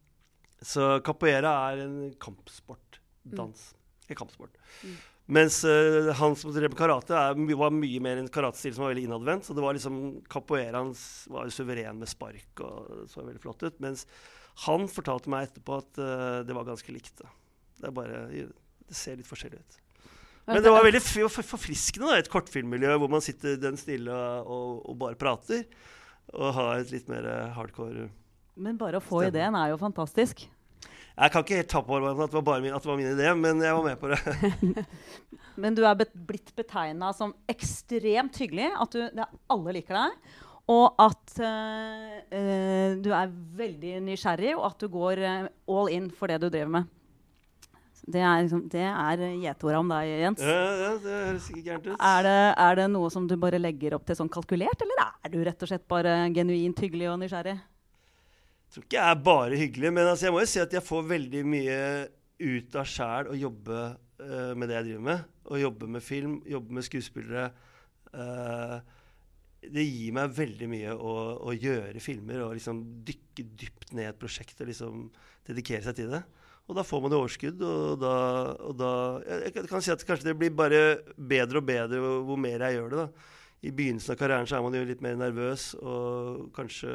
så capoeira er en kampsportdans. Mm. En kampsport. Mm. Mens uh, han som drev med karate er, var mye mer en karatestil som var veldig innadvendt, så det var liksom, capoeiraen var suveren med spark og så veldig flott ut, mens han fortalte meg etterpå at uh, det var ganske likt da. Det er bare, det ser litt forskjellig ut. Men det var veldig forfriskende da, et kortfilmmiljø hvor man sitter den stille og, og bare prater, og har et litt mer hardcore. Men bare å få stemme. Ideen er jo fantastisk. Jeg kan ikke helt ta på at det var bare min, at det var min idé, men jeg var med på det. Men du er bet, blitt betegnet som ekstremt hyggelig, at du, det, alle liker deg, og at uh, uh, du er veldig nysgjerrig, og at du går uh, all in for det du driver med. Det er, liksom, det er gjetordet om deg, Jens. Ja, ja, det høres ikke gærent ut. Er det, er det noe som du bare legger opp til sånn kalkulert, eller er du rett og slett bare genuint hyggelig og nysgjerrig? Jeg tror ikke jeg er bare hyggelig, men altså, jeg må jo si at jeg får veldig mye ut av selv å jobbe uh, med det jeg driver med. Å jobbe med film, jobbe med skuespillere. Uh, det gir meg veldig mye å, å gjøre filmer og liksom dykke dypt ned i et prosjekt og liksom dedikere seg til det. Og da får man det overskudd, og da, og da jeg, jeg kan si at kanskje det blir bare bedre og bedre hvor, hvor mer jeg gjør det da. I begynnelsen av karrieren så er man jo litt mer nervøs, og kanskje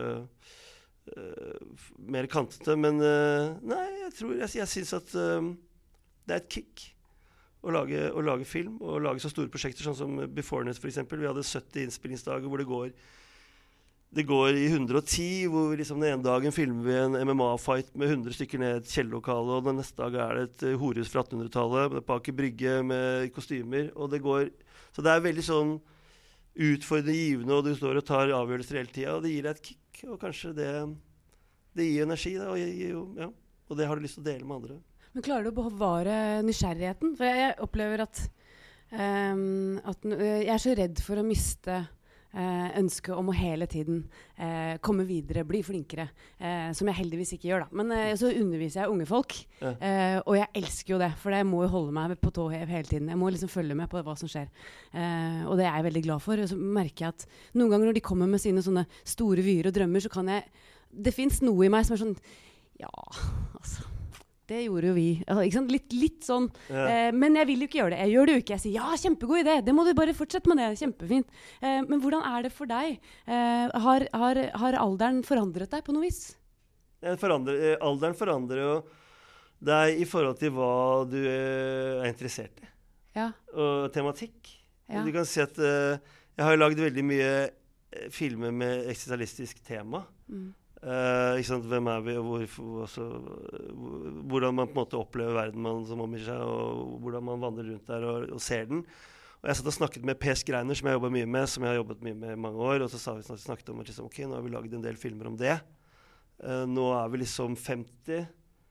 uh, mer kantete, men uh, nei, jeg tror, jeg, jeg synes at uh, det er et kick å lage, å lage film, og lage så store prosjekter, sånn som Beforeness for eksempel. Vi hadde sytti innspillingsdager hvor det går Det går i hundre og ti, hvor liksom den ene dagen filmer vi en M M A-fight med hundre stykker ned i et kjellerlokale, og den neste dag er det et uh, horehus fra attenhundretallet, med Aker Brygge med kostymer, og det går... Så det er veldig sånn utfordrende, givende, og du står og tar avgjørelser hele tiden, og det gir deg et kick, og kanskje det, det gir energi, da, og, gir, ja, og det har du lyst til å dele med andre. Men klarer du å bevare nysgjerrigheten? For jeg, jeg opplever at, um, at uh, jeg er så redd for å miste... Uh, ønske om å hele tiden uh, komme videre, bli flinkere, uh, som jeg heldigvis ikke gjør da. Men uh, så underviser jeg unge folk, ja. uh, og jeg elsker jo det, for jeg må jo holde meg på tå hev hele tiden. Jeg må liksom følge med på hva som skjer. Uh, og det er jeg veldig glad for. Og så merker jeg at noen ganger når de kommer med sine sånne store vyer og drømmer, så kan jeg, det finnes noe i meg som er sånn, ja, altså... Det gjorde jo vi. Altså, ikke sant? Litt, litt sånn. Ja. Eh, men jeg vil jo ikke gjøre det. Jeg gjør det jo ikke. Jeg sier, ja, kjempegod idé. Det må du bare fortsette med det. Kjempefint. Eh, men hvordan er det for deg? Eh, har, har, har alderen forandret deg på noe vis? Forandrer, alderen forandrer jo deg i forhold til hva du er interessert i. Ja. Og tematikk. Ja. Du kan si at uh, jeg har lagd veldig mye filmer med eksistensialistisk tema. Mm. Uh, ikke sant? Hvem er vi, og hvor, altså, hvordan man på en måte opplever verden man som omgir seg, og hvordan man vandrer rundt der og, og ser den. Og jeg satt og snakket med Per Skreiner, som jeg jobbet mye med, som jeg har jobbet mye med i mange år, og så sa vi snakket om at liksom, ok, nå har vi laget en del filmer om det. Uh, nå er vi liksom femti.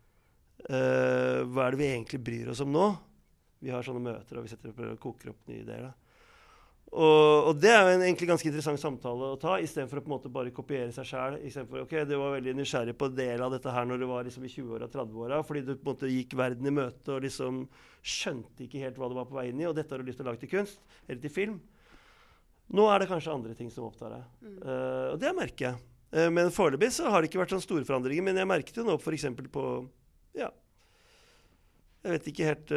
Uh, hva er det vi egentlig bryr oss om nå? Vi har sånne møter, og vi setter opp og koker opp nye ideer da. Og, og det er jo en egentlig ganske interessant samtale å ta, i stedet for å på en måte bare kopiere seg selv. I stedet for, ok, du var veldig nysgjerrig på del av dette her når du var liksom i tjue-åra, tredve-åra, fordi du på en måte gikk verden i møte og liksom skjønte ikke helt hva du var på vei inn i, og dette har du lyst til å lage til kunst, eller til film. Nå er det kanskje andre ting som opptar deg. Mm. Uh, og det merker jeg. Uh, men foreløpig så har det ikke vært sånn store forandringer, men jeg merket jo nå for eksempel på, ja, jeg vet ikke helt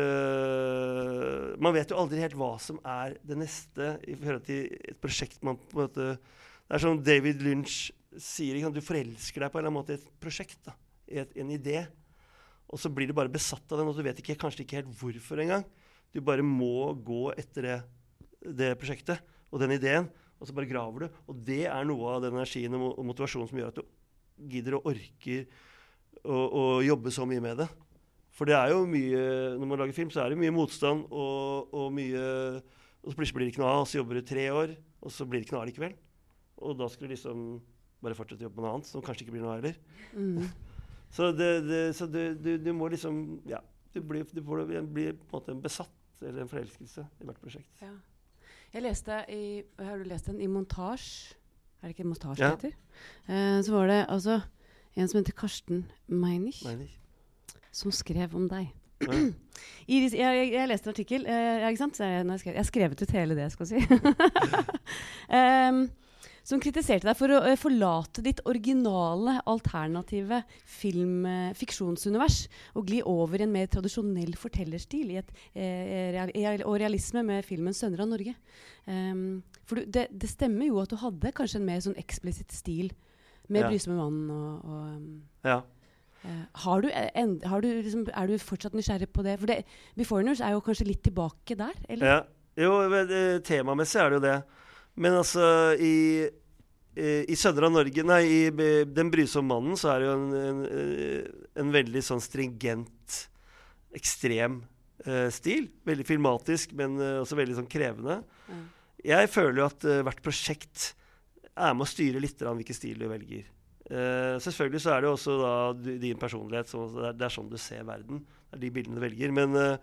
uh, man vet jo aldri helt hva som er det neste i forhold til et prosjekt man på en måte, det er som David Lynch sier, ikke sant? Du forelsker deg på en eller annen måte i et prosjekt da, i et, en idé, og så blir du bare besatt av den, og du vet ikke, kanskje ikke helt hvorfor engang. Du bare må gå etter det, det prosjektet og den ideen, og så bare graver du, og det er noe av den energien og motivasjonen som gjør at du gidder og orker å, å jobbe så mye med det. For det er jo mye, når man lager film, så er det mye motstand, og, og mye, og så plutselig blir det ikke noe av, og så jobber du tre år, og så blir det ikke noe av likevel. Og da skal du liksom bare fortsette å jobbe med noe annet, som kanskje ikke blir noe av heller. Mm. så det, det, så det, du, du må liksom, ja, du blir, du blir, blir på en måte en besatt, eller en forelskelse i hvert prosjekt. Ja. Jeg leste i, har du lest den i Montage? Er det ikke Montage det heter? Ja. Uh, så var det altså en som heter Karsten Meinich. Meinich. Som skrev om deg. Ja. I, jeg, jeg, jeg leste en artikkel, uh, ikke sant? Så jeg, jeg, skrev, jeg skrevet ut hele det, jeg skal si. um, som kritiserte deg for å uh, forlate ditt originale, alternative film, uh, fiksjonsunivers og gli over i en mer tradisjonell fortellerstil i et, uh, real, og realisme med filmen Sønner av Norge. Um, for du, det, det stemmer jo at du hadde kanskje en mer sånn eksplisitt stil med ja. Brysomme mannen og... og um, ja. Uh, har du, en, har du liksom, er du fortsatt nysgjerrig på det? For det, Beforeigners er jo kanskje litt tilbake der, eller? Ja, jo, temamessig er det jo det. Men altså, i, i, i Sønner av Norge, nei, i Den brysomme mannen, så er det jo en, en, en veldig sånn stringent, ekstrem uh, stil. Veldig filmatisk, men uh, også veldig sånn krevende. Mm. Jeg føler jo at uh, hvert prosjekt er med å styre litt av hvilken stil du velger. Uh, selvfølgelig så er det også da din personlighet, så det er, det er sånn du ser verden, det er de bildene du velger, men uh,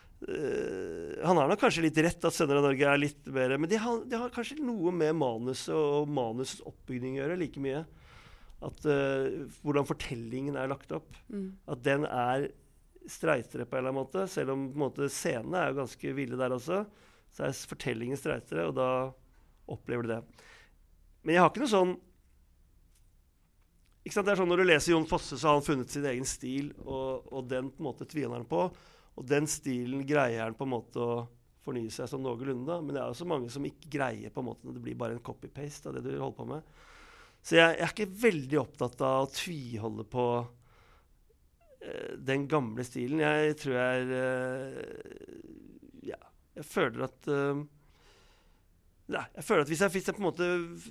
uh, han har nok kanskje litt rett at Sønner av Norge er litt mer, men det har, det har kanskje noe med manuset og manusets oppbygning å gjøre like mye, at uh, hvordan fortellingen er lagt opp, mm. at den er streitere på en eller annen måte, selv om på en måte scenene er jo ganske ville der også, så er fortellingen streitere, og da opplever du det. Men jeg har ikke noe sånn ikke sant? Det er sånn når du leser Jon Fosse, så har han funnet sin egen stil, og, og den på en måte tviler han på, og den stilen greier han på en måte å fornye seg som noenlunde, men det er jo så mange som ikke greier på en måte, det blir bare en copy-paste av det du holder på med. Så jeg, jeg er ikke veldig opptatt av å tviholde på uh, den gamle stilen. Jeg tror jeg er, uh, ja, jeg føler at, uh, ja, jeg føler at hvis jeg, hvis jeg på en måte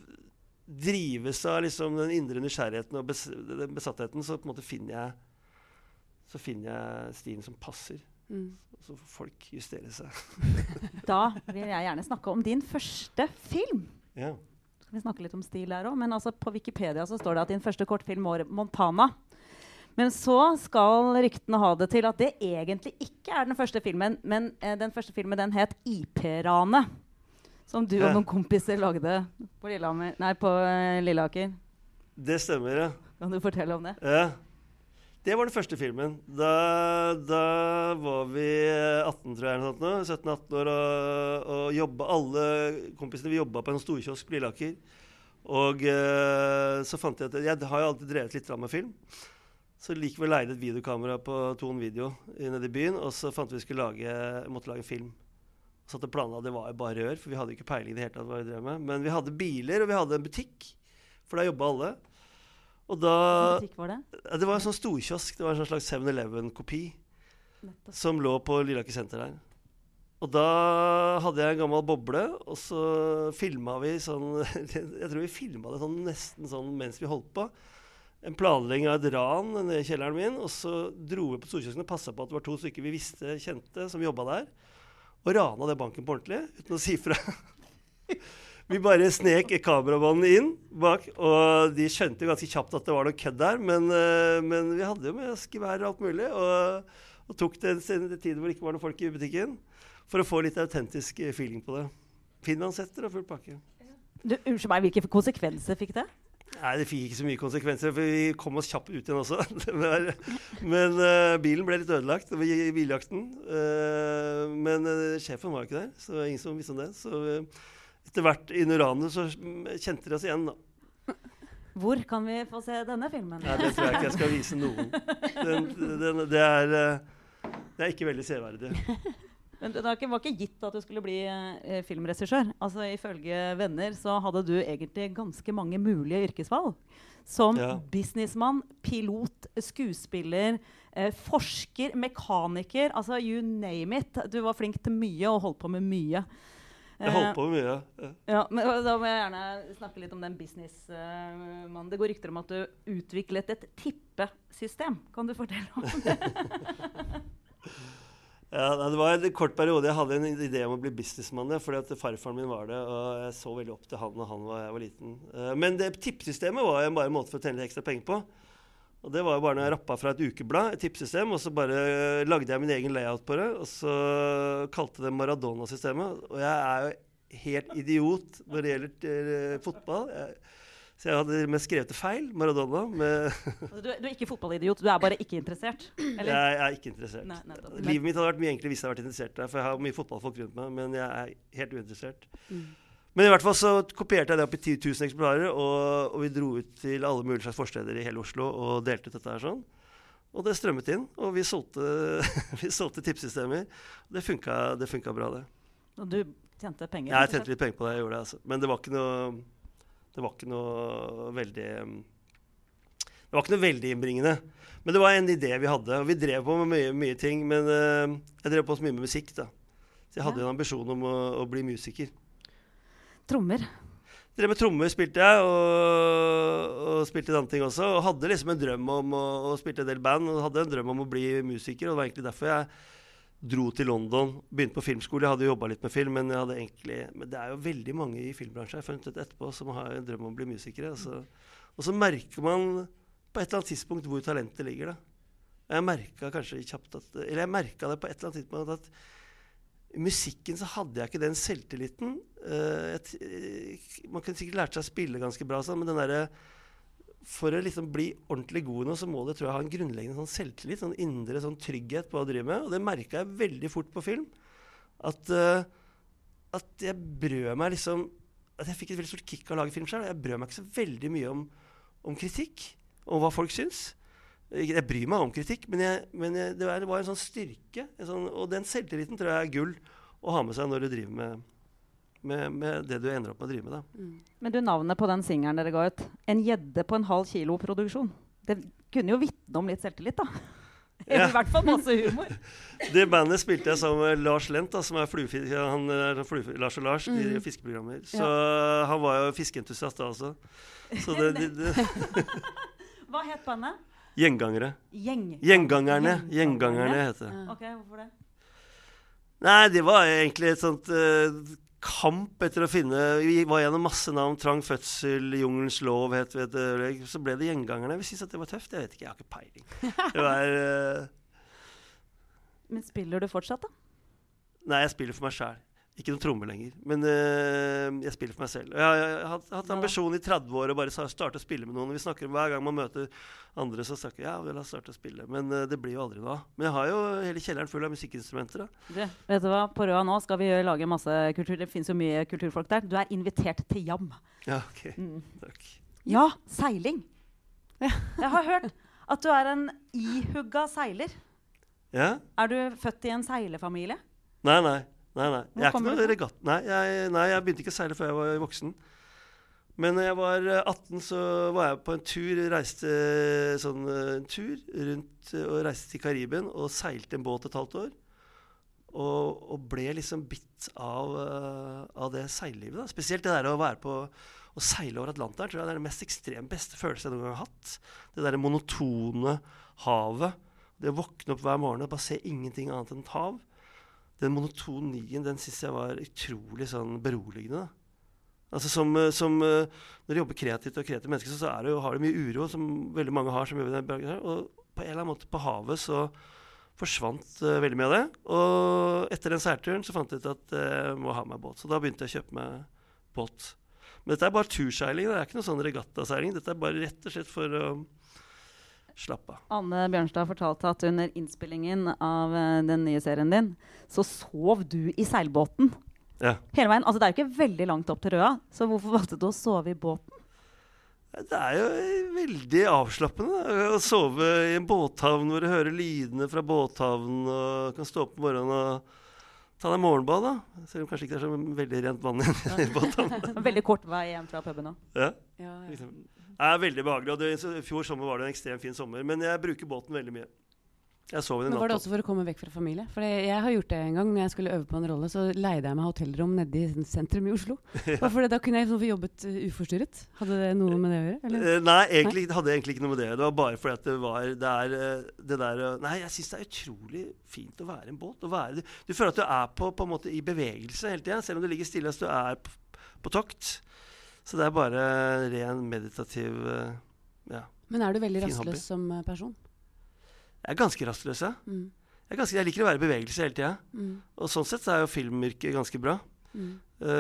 drives av liksom den indre nysgjerrigheten og bes, den besattheten, så på en måte finner jeg, så finner jeg stilen som passer. Mm. Så får folk justere seg. Da vil jeg gjerne snakke om din første film. Ja. Skal vi snakke litt om stil her også, men altså på Wikipedia så står det at din første kortfilm var Montana. Men så skal ryktene ha det til at det egentlig ikke er den første filmen, men eh, den første filmen den het I P-ranet. Som du ja. Og noen kompiser lagde på, Lillehammer, nei, på uh, Lilleaker. Det stemmer, ja. Kan du fortelle om det? Ja. Det var den første filmen. Da, da var vi atten, tror jeg, nå, sytten atten år, og, og jobba, alle kompisene vi jobbet på en storkiosk på Lilleaker. Og uh, så fant jeg at jeg har jo alltid drevet litt med film. Så like vi leide et videokamera på Ton Video nede i byen, og så fant vi skulle lage, måtte lage en film. Så at planen det var jo bare rør, for vi hadde ikke peiling i det hele tatt hva vi drev med. Men vi hadde biler, og vi hadde en butikk, for da jobbet alle. Og da, hvilken butikk var det? Det var en sånn storkiosk, det var en slags seven eleven-kopi, som lå på Lilleaker Senter der. Og da hadde jeg en gammel boble, og så filmet vi sånn, jeg tror vi filmet det sånn, nesten sånn mens vi holdt på. En planlegging av et ran nede i kjelleren min, og så dro vi på storkiosken og passet på at det var to stykker vi visste, kjente, som jobbet der. Og rana det banken på ordentlig, uten å si fra. Vi bare snek kameramannen inn bak, og de skjønte jo ganske kjapt at det var noe kødd der, men, uh, men vi hadde jo med oss gevær og alt mulig, og, og tok det en tid hvor det ikke var noen folk i butikken, for å få litt autentisk feeling på det. Finlandsetter og full pakke. Du, unnskyld meg, hvilke konsekvenser fikk det? Nei, det fikk ikke så mye konsekvenser, for vi kom oss kjapt ut igjen også. Men uh, bilen ble litt ødelagt i biljakten. Uh, men uh, sjefen var ikke der, så det var ingen som visste om det. Så uh, etter hvert i Nuranet så kjente de oss igjen, da. Hvor kan vi få se denne filmen? Nei, det tror jeg ikke jeg skal vise noen. Den, den, det, er, uh, det er ikke veldig severdig. Men det var ikke, var ikke gitt at du skulle bli eh, filmregissør. Altså, ifølge venner så hadde du egentlig ganske mange mulige yrkesvalg. Som ja. Businessmann, pilot, skuespiller, eh, forsker, mekaniker. Altså, you name it. Du var flink til mye og holdt på med mye. Jeg holdt på med mye, ja. Ja, men da må jeg gjerne snakke litt om den businessmannen. Uh, det går rykter om at du utviklet et tippesystem. Kan du fortelle om det? Ja, det var en kort periode jeg hadde en idé om å bli businessmann, fordi at farfaren min var det, og jeg så veldig opp til han når han var, jeg var liten. Uh, men det tippsystemet var jo bare en måte for å tjene litt ekstra penger på. Og det var jo bare når jeg rappet fra et ukeblad, et tippsystem, og så bare lagde jeg min egen layout på det, og så kalte det Maradona-systemet. Og jeg er jo helt idiot når det gjelder uh, fotball. Jeg, Så jeg hadde med skrevet det feil, Maradona. Med altså, du, du er ikke fotballidiot, du er bare ikke interessert? Eller? Jeg er ikke interessert. Nei, nei, da, Livet mitt hadde vært mye enklere hvis jeg hadde vært interessert der, for jeg har mye fotballfolk rundt meg, men jeg er helt uinteressert. Mm. Men i hvert fall så kopierte jeg det opp i ti tusen eksemplarer, og, og vi dro ut til alle mulige slags forsteder i hele Oslo og delte ut dette her sånn. Og det strømmet inn, og vi solgte, vi solgte tippsystemer. Det funket, det funket bra, det. Og du tjente penger? Ja, jeg tjente litt penger på det, jeg gjorde det, altså. Men det var ikke noe... Det var ikke noe veldig Det var ikke noe veldig innbringende. Men det var en idé vi hadde. Og vi drev på med mye, mye ting. Men uh, jeg drev på så mye med musikk, da. Så jeg hadde ja. en ambisjon om å, å bli musiker. Trommer? Jeg drev med trommer, spilte jeg. Og, og spilte andre ting også. Og hadde liksom en drøm om å, å spille en del band. Og hadde en drøm om å bli musiker. Og det var egentlig derfor jeg dro til London, begynte på filmskole. Jeg hadde jobbet litt med film, men, jeg hadde egentlig, men det er jo veldig mange i filmbransjen jeg har funnet ut etterpå som har en drøm om å bli musikere. Altså. Og så merker man på et eller annet tidspunkt hvor talentet ligger. Da. Jeg merket kanskje kjapt at, eller jeg merket det på et eller annet tidspunkt at i musikken så hadde jeg ikke den selvtilliten. Uh, jeg, man kunne sikkert lært seg å spille ganske bra, sånn, men den der, for å liksom bli ordentlig god nå, så må det, tror jeg, ha en grunnleggende sånn selvtillit, sånn indre sånn trygghet på å drive med. Og det merket jeg veldig fort på film. At, uh, at jeg brød meg liksom, at jeg fikk et veldig stort kick av å lage film selv. Jeg brød meg ikke så veldig mye om, om kritikk. om hva folk syns. Jeg bryr meg om kritikk, men, jeg, men jeg, det, var, det var en sånn styrke, en sånn, og den selvtilliten tror jeg er gull å ha med seg når du driver med, med, med det du ender opp med å drive med. Da. Mm. Men du, navnet på den singelen dere ga ut, En gjedde på en halv kilo produksjon, det kunne jo vitne om litt selvtillit da. Ja. I hvert fall masse humor. Det bandet spilte jeg sammen med Lars Lent, da, som er fluefisk, han er fluefisk, Lars og Lars, mm. i fiskeprogrammer. Så ja. Han var jo fiskeentusiast da også. Så det, det, det. Hva het bandet? Gjengangere. Gjeng. Gjengangerne. Gjengangerne heter det. Ok, hvorfor det? Nei, det var egentlig et sånt uh, kamp etter å finne. Vi var gjennom masse navn. Trang fødsel, Jungelens lov, het vet du. Så ble det Gjengangerne. Vi synes at det var tøft. Jeg vet ikke, jeg har ikke peiling. Det var... Uh... Men spiller du fortsatt da? Nei, jeg spiller for meg selv. Ikke noen trommer lenger, men uh, jeg spiller for meg selv. Jeg har, jeg har hatt, hatt ambisjon i tretti år å bare starte å spille med noen. Vi snakker om hver gang man møter andre, så snakker ja, vi la oss starte å spille. Men uh, det blir jo aldri noe. Men jeg har jo hele kjelleren full av musikkinstrumenter. Da. Du, vet du hva? På Røa nå skal vi lage masse kultur. Det finnes jo mye kulturfolk der. Du er invitert til jam. Ja, ok. Mm. Takk. Ja, seiling. Ja. Jeg har hørt at du er en ihugga seiler. Ja? Er du født i en seilefamilie? Nei, nei. Nei, nei. Jeg er ikke noe regatt. Nei, jeg, nei, jeg begynte ikke å seile før jeg var voksen. Men når jeg var atten, så var jeg på en tur, reiste sånn en tur rundt og reiste til Karibien og seilte en båt et halvt år. Og, og ble liksom bitt av, uh, av det seillivet. Da. Spesielt det der å være på å seile over Atlanteren, tror jeg det er det mest ekstremt beste følelse jeg noen gang har hatt. Det der monotone havet. Det å våkne opp hver morgen og bare se ingenting annet enn et hav. Den monotonien, den synes jeg var utrolig sånn beroligende. Da. Altså som, som når du jobber kreativt og kreative mennesker, så er det jo, har det mye uro, som veldig mange har, som gjør det. Og på en eller annen måte på havet så forsvant uh, veldig mye av det. Og etter den særturen så fant jeg ut at jeg uh, må ha meg båt. Så da begynte jeg å kjøpe meg båt. Men dette er bare turseiling, det er ikke noe sånn regattaseiling. Dette er bare rett og slett for å uh, slappe av. Anne Bjørnstad fortalte at under innspillingen av uh, den nye serien din, så sov du i seilbåten. Ja. Hele veien. Altså det er jo ikke veldig langt opp til Røa, så hvorfor valgte du å sove i båten? Det er jo veldig avslappende da, å sove i en båthavn hvor du hører lydene fra båthavnen og kan stå opp på morgenen og ta deg morgenbad da. Selv om kanskje ikke det er så veldig rent vann i båthavnen. Veldig kort vei hjem fra puben nå. Ja. Ja, ja. Det er veldig behagelig, og det, i fjor sommer var det en ekstremt fin sommer, men jeg bruker båten veldig mye. Jeg sov i den Men var det natt. også for å komme vekk fra familie? For jeg har gjort det en gang, når jeg skulle øve på en rolle, så leide jeg meg hotellrom nede i sentrum i Oslo. Ja. For da kunne jeg få jobbet uh, uforstyrret. Hadde det noe med det å gjøre? Eller? Uh, nei, egentlig nei? hadde jeg egentlig ikke noe med det. Det var bare fordi at det var det er, det der, uh, Nei, jeg synes det er utrolig fint å være i en båt. Å være, du føler at du er på, på en måte i bevegelse hele tiden, selv om du ligger stille, så du er på, på tokt. Så det er bare ren meditativ uh, ja, Men er du veldig rastløs hobby. Som person? Jeg er ganske rastløs, ja. Mm. Jeg, er ganske, jeg liker å være i bevegelse hele tiden. Mm. Og sånn sett så er jo filmyrket ganske bra. Mm.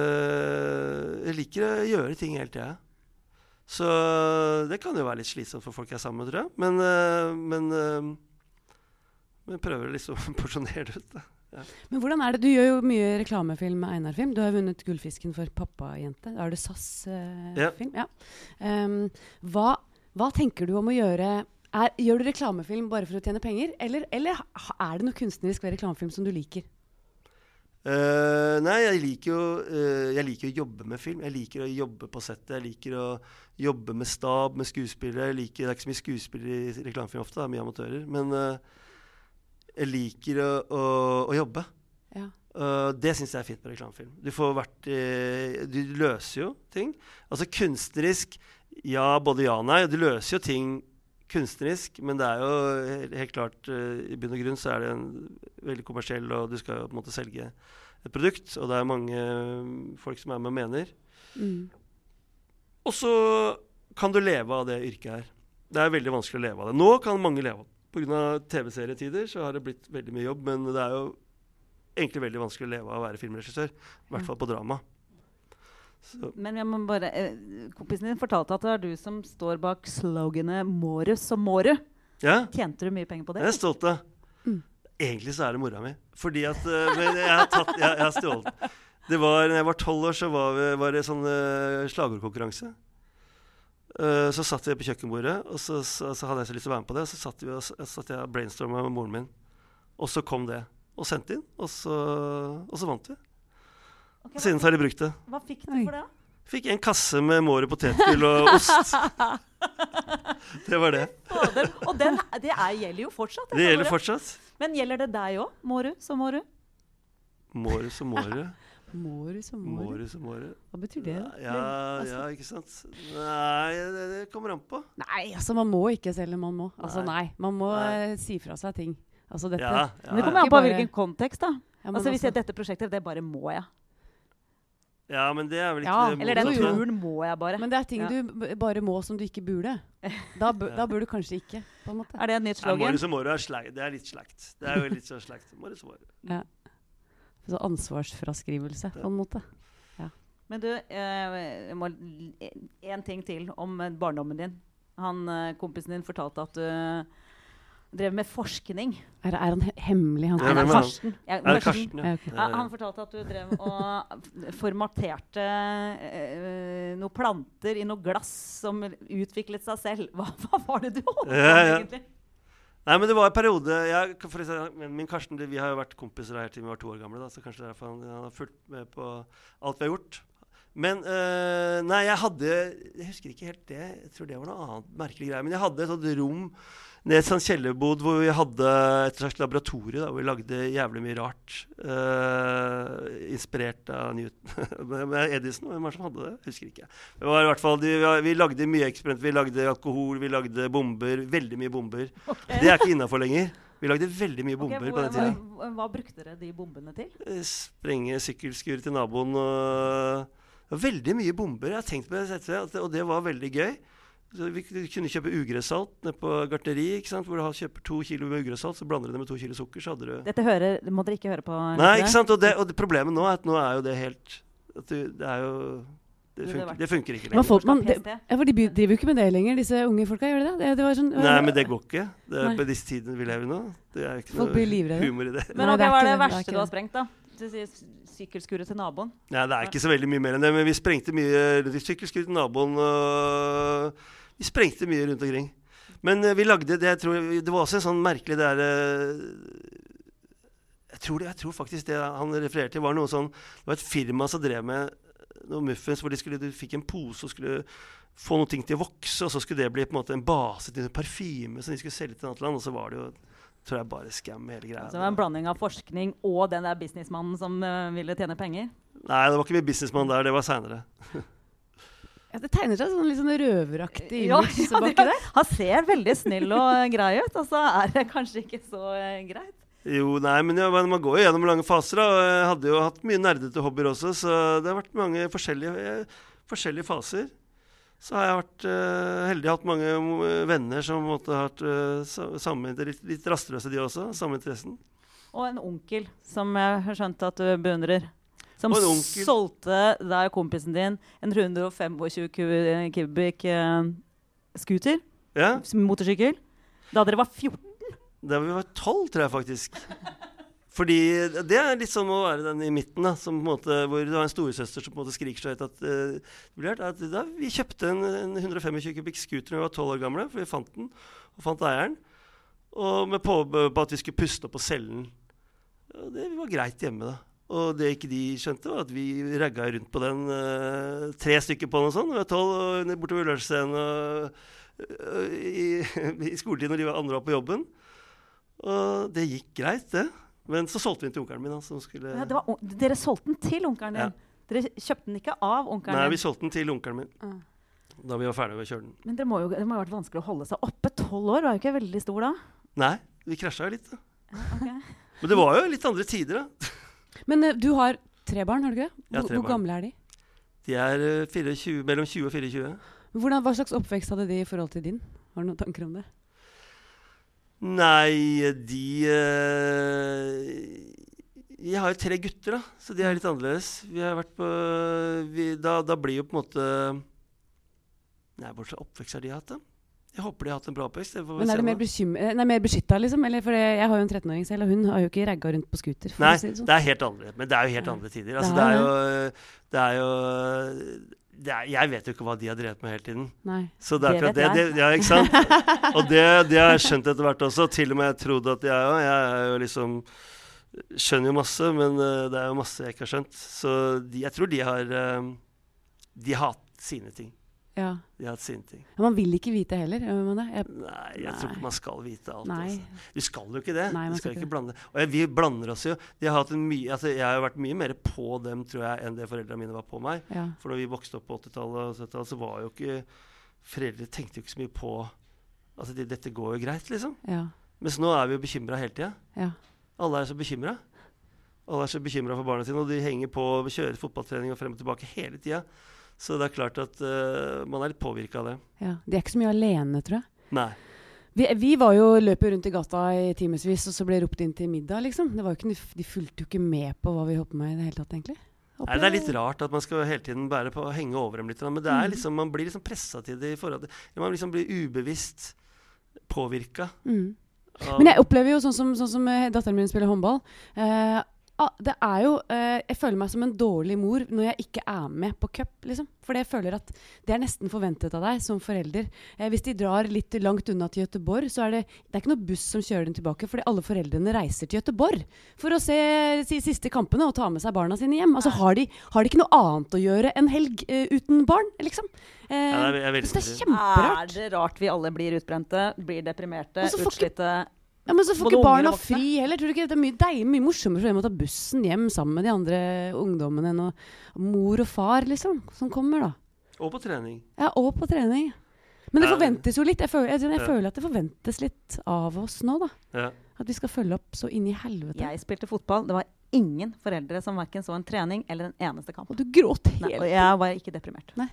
Uh, jeg liker å gjøre ting hele tiden. Så det kan jo være litt slitsomt for folk jeg er sammen med, tror jeg. Men, uh, men, uh, men prøver liksom å porsjonere det ut, da. Ja. Men hvordan er det? Du gjør jo mye reklamefilm med Einar-film. Du har vunnet Gullfisken for Pappajente. Da er det S A S-film. Uh, ja. ja. um, hva, hva tenker du om å gjøre... Er, gjør du reklamefilm bare for å tjene penger, eller, eller er det noe kunstnerisk ved reklamefilm som du liker? Uh, nei, jeg liker jo uh, jeg liker å jobbe med film. Jeg liker å jobbe på settet. Jeg liker å jobbe med stab, med skuespillere. Jeg liker, det er ikke så mye skuespillere i reklamefilm ofte, det er mye amatører. Men uh, jeg liker å, å, å jobbe. Ja. Uh, det synes jeg er fint på reklamefilm. Du får vært uh, du løser jo ting. Altså kunstnerisk, ja, både ja og nei. Du løser jo ting kunstnerisk, men det er jo helt, helt klart uh, i bunn og grunn så er det en veldig kommersiell, og du skal jo på en måte selge et produkt, og det er mange uh, folk som er med og mener. Mm. Og så kan du leve av det yrket her. Det er veldig vanskelig å leve av det. Nå kan mange leve av det. På grunn av T V-serietider så har det blitt veldig mye jobb, men det er jo egentlig veldig vanskelig å leve av å være filmregissør, i hvert fall på drama. Så. Men jeg må bare eh, kompisen din fortalte at det er du som står bak sloganet Mårus og Måru. Ja. Tjente du mye penger på det? Jeg er stolt av. Mm. Egentlig så er det mora mi. Fordi at uh, men jeg har tatt jeg, jeg har stjålet. Det var når jeg var tolv år, så var, vi, var det sånn uh, slagordkonkurranse. Uh, så satt vi på kjøkkenbordet, og så, så, så hadde jeg så lyst til å være med på det. Og så satt, vi og, så satt jeg og brainstormet med moren min. Og så kom det. Og sendte inn, og så, og så vant vi. Okay, og siden så har de brukt det. Hva fikk du for det? Fikk en kasse med Måre potetgull og ost. Det var det. Og den, det er, gjelder jo fortsatt. Det gjelder fortsatt. Men gjelder det deg også, Måre som Måre? Måre som Måre. Måre som Måre. Måre som Måre. Hva betyr det? Ja, ja, ikke sant? Nei, det, det kommer an på. Nei, altså man må ikke selv om man må. Altså nei, man må nei. si fra seg ting. Altså dette. Ja, ja, Men det kommer an på bare... hvilken kontekst da. Ja, altså hvis jeg dette prosjektet, det bare må jeg. Ja, men det er vel ikke... Ja, eller den turen må jeg bare. Men det er ting ja. du bare må som du ikke burde. Da, b- da bør du kanskje ikke, på en måte. Er det et nytt slogan? Ja, Måre som Måre er slagt. Det er litt slagt. Det er jo litt så slagt. Måre som Måre. Ja. Så ansvarsfraskrivelse, på en måte. Ja. Men du, eh, jeg må, en ting til om barndommen din. Han, kompisen din fortalte at du drev med forskning. Er, er han he- hemmelig? Han Nei, det er Karsten. Ja, er det Karsten? Ja, okay. Ja, han fortalte at du drev og formaterte eh, noen planter i noe glass som utviklet seg selv. Hva, hva var det du holdt på ja, ja. egentlig? Nei, men det var en periode jeg, for eksempel, min Karsten, det, vi har jo vært kompiser her til vi var to år gamle, da, så kanskje derfor han, han har fulgt med på alt vi har gjort. Men øh, nei, jeg hadde, jeg husker ikke helt det, jeg tror det var noe annet merkelig greie, men jeg hadde et sånt rom ned i et sånt kjellerbod hvor vi hadde et slags laboratorie, da, hvor vi lagde jævlig mye rart, øh, inspirert av Newton, med Edison, hvem var det som hadde det? Jeg husker ikke. Det var i hvert fall, de, vi lagde mye eksperimenter, vi lagde alkohol, vi lagde bomber, veldig mye bomber. Okay. Det er ikke innenfor lenger. Vi lagde veldig mye bomber okay, hvor, på den tiden. Hva, hva brukte dere de bombene til? Sprenge sykkelskur til naboen, og det var veldig mye bomber. Jeg har tenkt på det, og det var veldig gøy. Så vi kunne kjøpe ugressalt nede på gartneri, ikke sant? Hvor du kjøper to kilo med ugressalt, så blander du det med to kilo sukker, så hadde du... Dette hører, det må dere ikke høre på. Nei, ikke sant? Og det, og det problemet nå er at nå er jo det helt... At du, det er jo... Det funker, det funker ikke lenger. Folk, man, det, ja, for de driver jo ikke med det lenger, disse unge folka, gjør de det? det, det var sånn, Nei, men det går ikke. Det er på disse tiden vi lever nå. Det er ikke folk noe humor i det. Men ok, hva er det verste du har sprengt da? Du sier sykkelskuret til naboen. Nei, det er ikke så veldig mye mer enn det, men vi sprengte mye sykkelskuret til naboen, og vi sprengte mye rundt omkring. Men uh, vi lagde det, jeg tror, det var også en sånn merkelig der, uh, jeg, tror det, jeg tror faktisk det han refererte til var noe sånn, det var et firma som drev med noen muffins, hvor de, skulle, de fikk en pose og skulle få noen ting til å vokse, og så skulle det bli på en måte en base til en parfyme som de skulle selge til et annet land, og så var det jo, tror jeg, bare skam hele greia. Så det var en blanding av forskning og den der businessmannen som uh, ville tjene penger? Nei, det var ikke mye businessmann der, det var senere. Ja, det tegner seg sånn litt sånn røveraktig image ja, bak det. Han ser veldig snill og grei ut, og så er det kanskje ikke så uh, greit. Jo, nei, men ja, man går jo gjennom lange faser, da. Jeg hadde jo hatt mye nerdete hobbyer også, så det har vært mange forskjellige, forskjellige faser. Så har jeg vært uh, heldig, hatt mange venner som måtte ha hatt uh, samme, litt, litt rastløse de også, samme interessen. Og en onkel som jeg har skjønt at du beundrer. Som solgte deg og kompisen din en hundre og tjuefem kubikk uh, scooter, ja. Motorsykkel, da dere var fjorten. Da vi var tolv, tror jeg faktisk. Fordi det er litt sånn å være den i midten, da, som på en måte, hvor du har en storesøster som på en måte skriker så høyt at, uh, at da vi kjøpte en, en hundre og tjuefem kubikk scooter når vi var tolv år gamle, for vi fant den, og fant eieren, og med på, på at vi skulle puste opp og selge den. Og det var greit hjemme da. Og det ikke de skjønte var at vi ragga rundt på den, uh, tre stykker på den og sånn, vi var tolv, og bortover Lørscenen, og uh, i, i skoletiden når de andre var på jobben. Og det gikk greit, det. Men så solgte vi den til onkelen min. Da, som skulle... ja, det var, dere solgte den til onkelen din? Ja. Dere kjøpte den ikke av onkelen din? Nei, vi solgte den til onkelen min. Ah. Da vi var ferdige med å kjøre den. Men det må jo det må ha vært vanskelig å holde seg oppe. tolv år var jo ikke veldig stor da? Nei, vi krasja jo litt da. Ja, okay. Men det var jo litt andre tider da. Men uh, du har tre barn, har du ikke det? Hvor, ja, tre hvor gamle er de? De er uh, tjuefire, mellom tjue og tjuefire. Hvordan, hva slags oppvekst hadde de i forhold til din? Har du noen tanker om det? Nei, de uh, jeg har jo tre gutter da, så de er litt annerledes. Vi har vært på vi, da, da blir jo på en måte nei, bortsett oppvekst har de hatt da. Jeg håper de har hatt en bra oppvekst. Men er det mer, bekymre, nei, mer beskyttet liksom? Eller for jeg har jo en trettenåring selv, og hun har jo ikke ragget rundt på scooter. Nei, si det, sånn. Det er helt andre, men det er jo helt andre tider. Altså, det, er jo, det er jo det er, jeg vet jo ikke hva de har drevet med hele tiden. Nei. Så det er akkurat det, det, det, ja, ikke sant? Og det, det har jeg skjønt etter hvert også. Til og med jeg trodde at jeg, ja, jeg er jo liksom, skjønner jo masse, men uh, det er jo masse jeg ikke har skjønt. Så de, jeg tror de har, uh, de har hatt sine ting. Ja. De har hatt sine ting. Ja, man vil ikke vite heller, gjør man det? Jeg, Nei, jeg nei. tror ikke man skal vite alt. Nei. Altså. Du skal jo ikke det. Nei, du skal skal ikke ikke. blande. Og jeg, vi blander oss jo. De har hatt en mye, altså, jeg har vært mye mer på dem, tror jeg, enn det foreldrene mine var på meg. Ja. For når vi vokste opp på åttitallet og syttitallet, så var jo ikke, foreldre tenkte jo ikke så mye på, altså de, dette går jo greit, liksom. Ja. Mens nå er vi jo bekymret hele tiden. Ja. Alle er så bekymret. Alle er så bekymret for barna sine, og de henger på og kjører fotballtrening og frem og tilbake hele tiden. Så det er klart at uh, man er litt påvirket av det. Ja, de er ikke så mye alene, tror jeg. Nei. Vi, vi var jo løpet rundt i gata i timesvis, og så ble ropt inn til middag, liksom. Det var jo ikke, de fulgte jo ikke med på hva vi holdt på med i det hele tatt, egentlig. Nei, det er litt rart at man skal hele tiden bære på å henge over dem litt, men det er liksom, man blir liksom presset til det i forhold til, man liksom blir ubevisst påvirket. Mm. Men jeg opplever jo sånn som, sånn som datteren min spiller håndball, eh, Ah, det er jo, eh, jeg føler meg som en dårlig mor når jeg ikke er med på cup, liksom. Fordi jeg føler at det er nesten forventet av deg som forelder. Eh, hvis de drar litt langt unna til Göteborg, så er det, det er ikke noe buss som kjører dem tilbake, fordi alle foreldrene reiser til Göteborg for å se de siste kampene og ta med seg barna sine hjem. Altså har de, har de ikke noe annet å gjøre en helg uh, uten barn, liksom? Eh, ja, det, er, så det er kjemperart. Er det rart vi alle blir utbrente, blir deprimerte, utslitte? Ja, men så får ikke barna fri heller. Tror du ikke det er mye, deilig, mye morsommere for dem å ta bussen hjem sammen med de andre ungdommene enn å, mor og far, liksom, som kommer da. Og på trening. Ja, og på trening. Men det ja. forventes jo litt. Jeg føler, jeg, jeg ja. føler at det forventes litt av oss nå, da. Ja. At vi skal følge opp så inn i helvete. Jeg spilte fotball. Det var ingen foreldre som hverken så en trening eller en eneste kamp. Og du gråt helt. Nei, og jeg var ikke deprimert. Nei,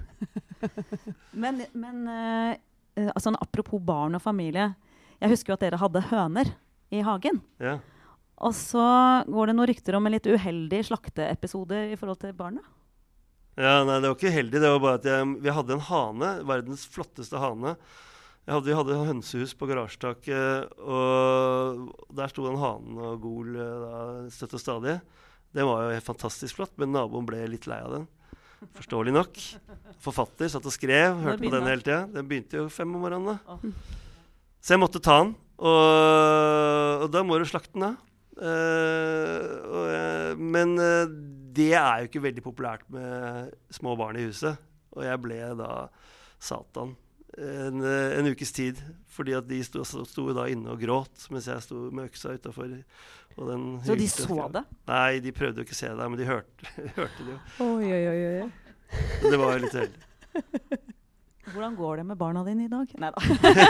nettopp. men men uh, uh, altså, apropos barn og familie. Jeg husker jo at dere hadde høner i hagen. Ja. Og så går det noen rykter om en litt uheldig slakteepisode i forhold til barna. Ja, nei, det var ikke uheldig. Det var bare at jeg, vi hadde en hane, verdens flotteste hane. Jeg hadde, vi hadde en hønsehus på garasjetaket, og der sto en hanen og gol da, støtt og stadig. Den var jo helt fantastisk flott, men naboen ble litt lei av den. Forståelig nok. Forfatter satt og skrev, hørte på den hele tiden. Den begynte jo fem om morgenen da. Oh. Så jeg måtte ta den, og, og da må du slakte den da. Uh, og, uh, men uh, det er jo ikke veldig populært med små barn i huset. Og jeg ble da satan en, en ukes tid, fordi at de sto, sto da inne og gråt, mens jeg sto med øksa utenfor. Og den så de så det? Nei, de prøvde jo ikke å se det, men de hørte, hørte det jo. Oi, oi, oi, oi. Det var jo litt heldig. Hvordan går det med barna dine i dag? Neida.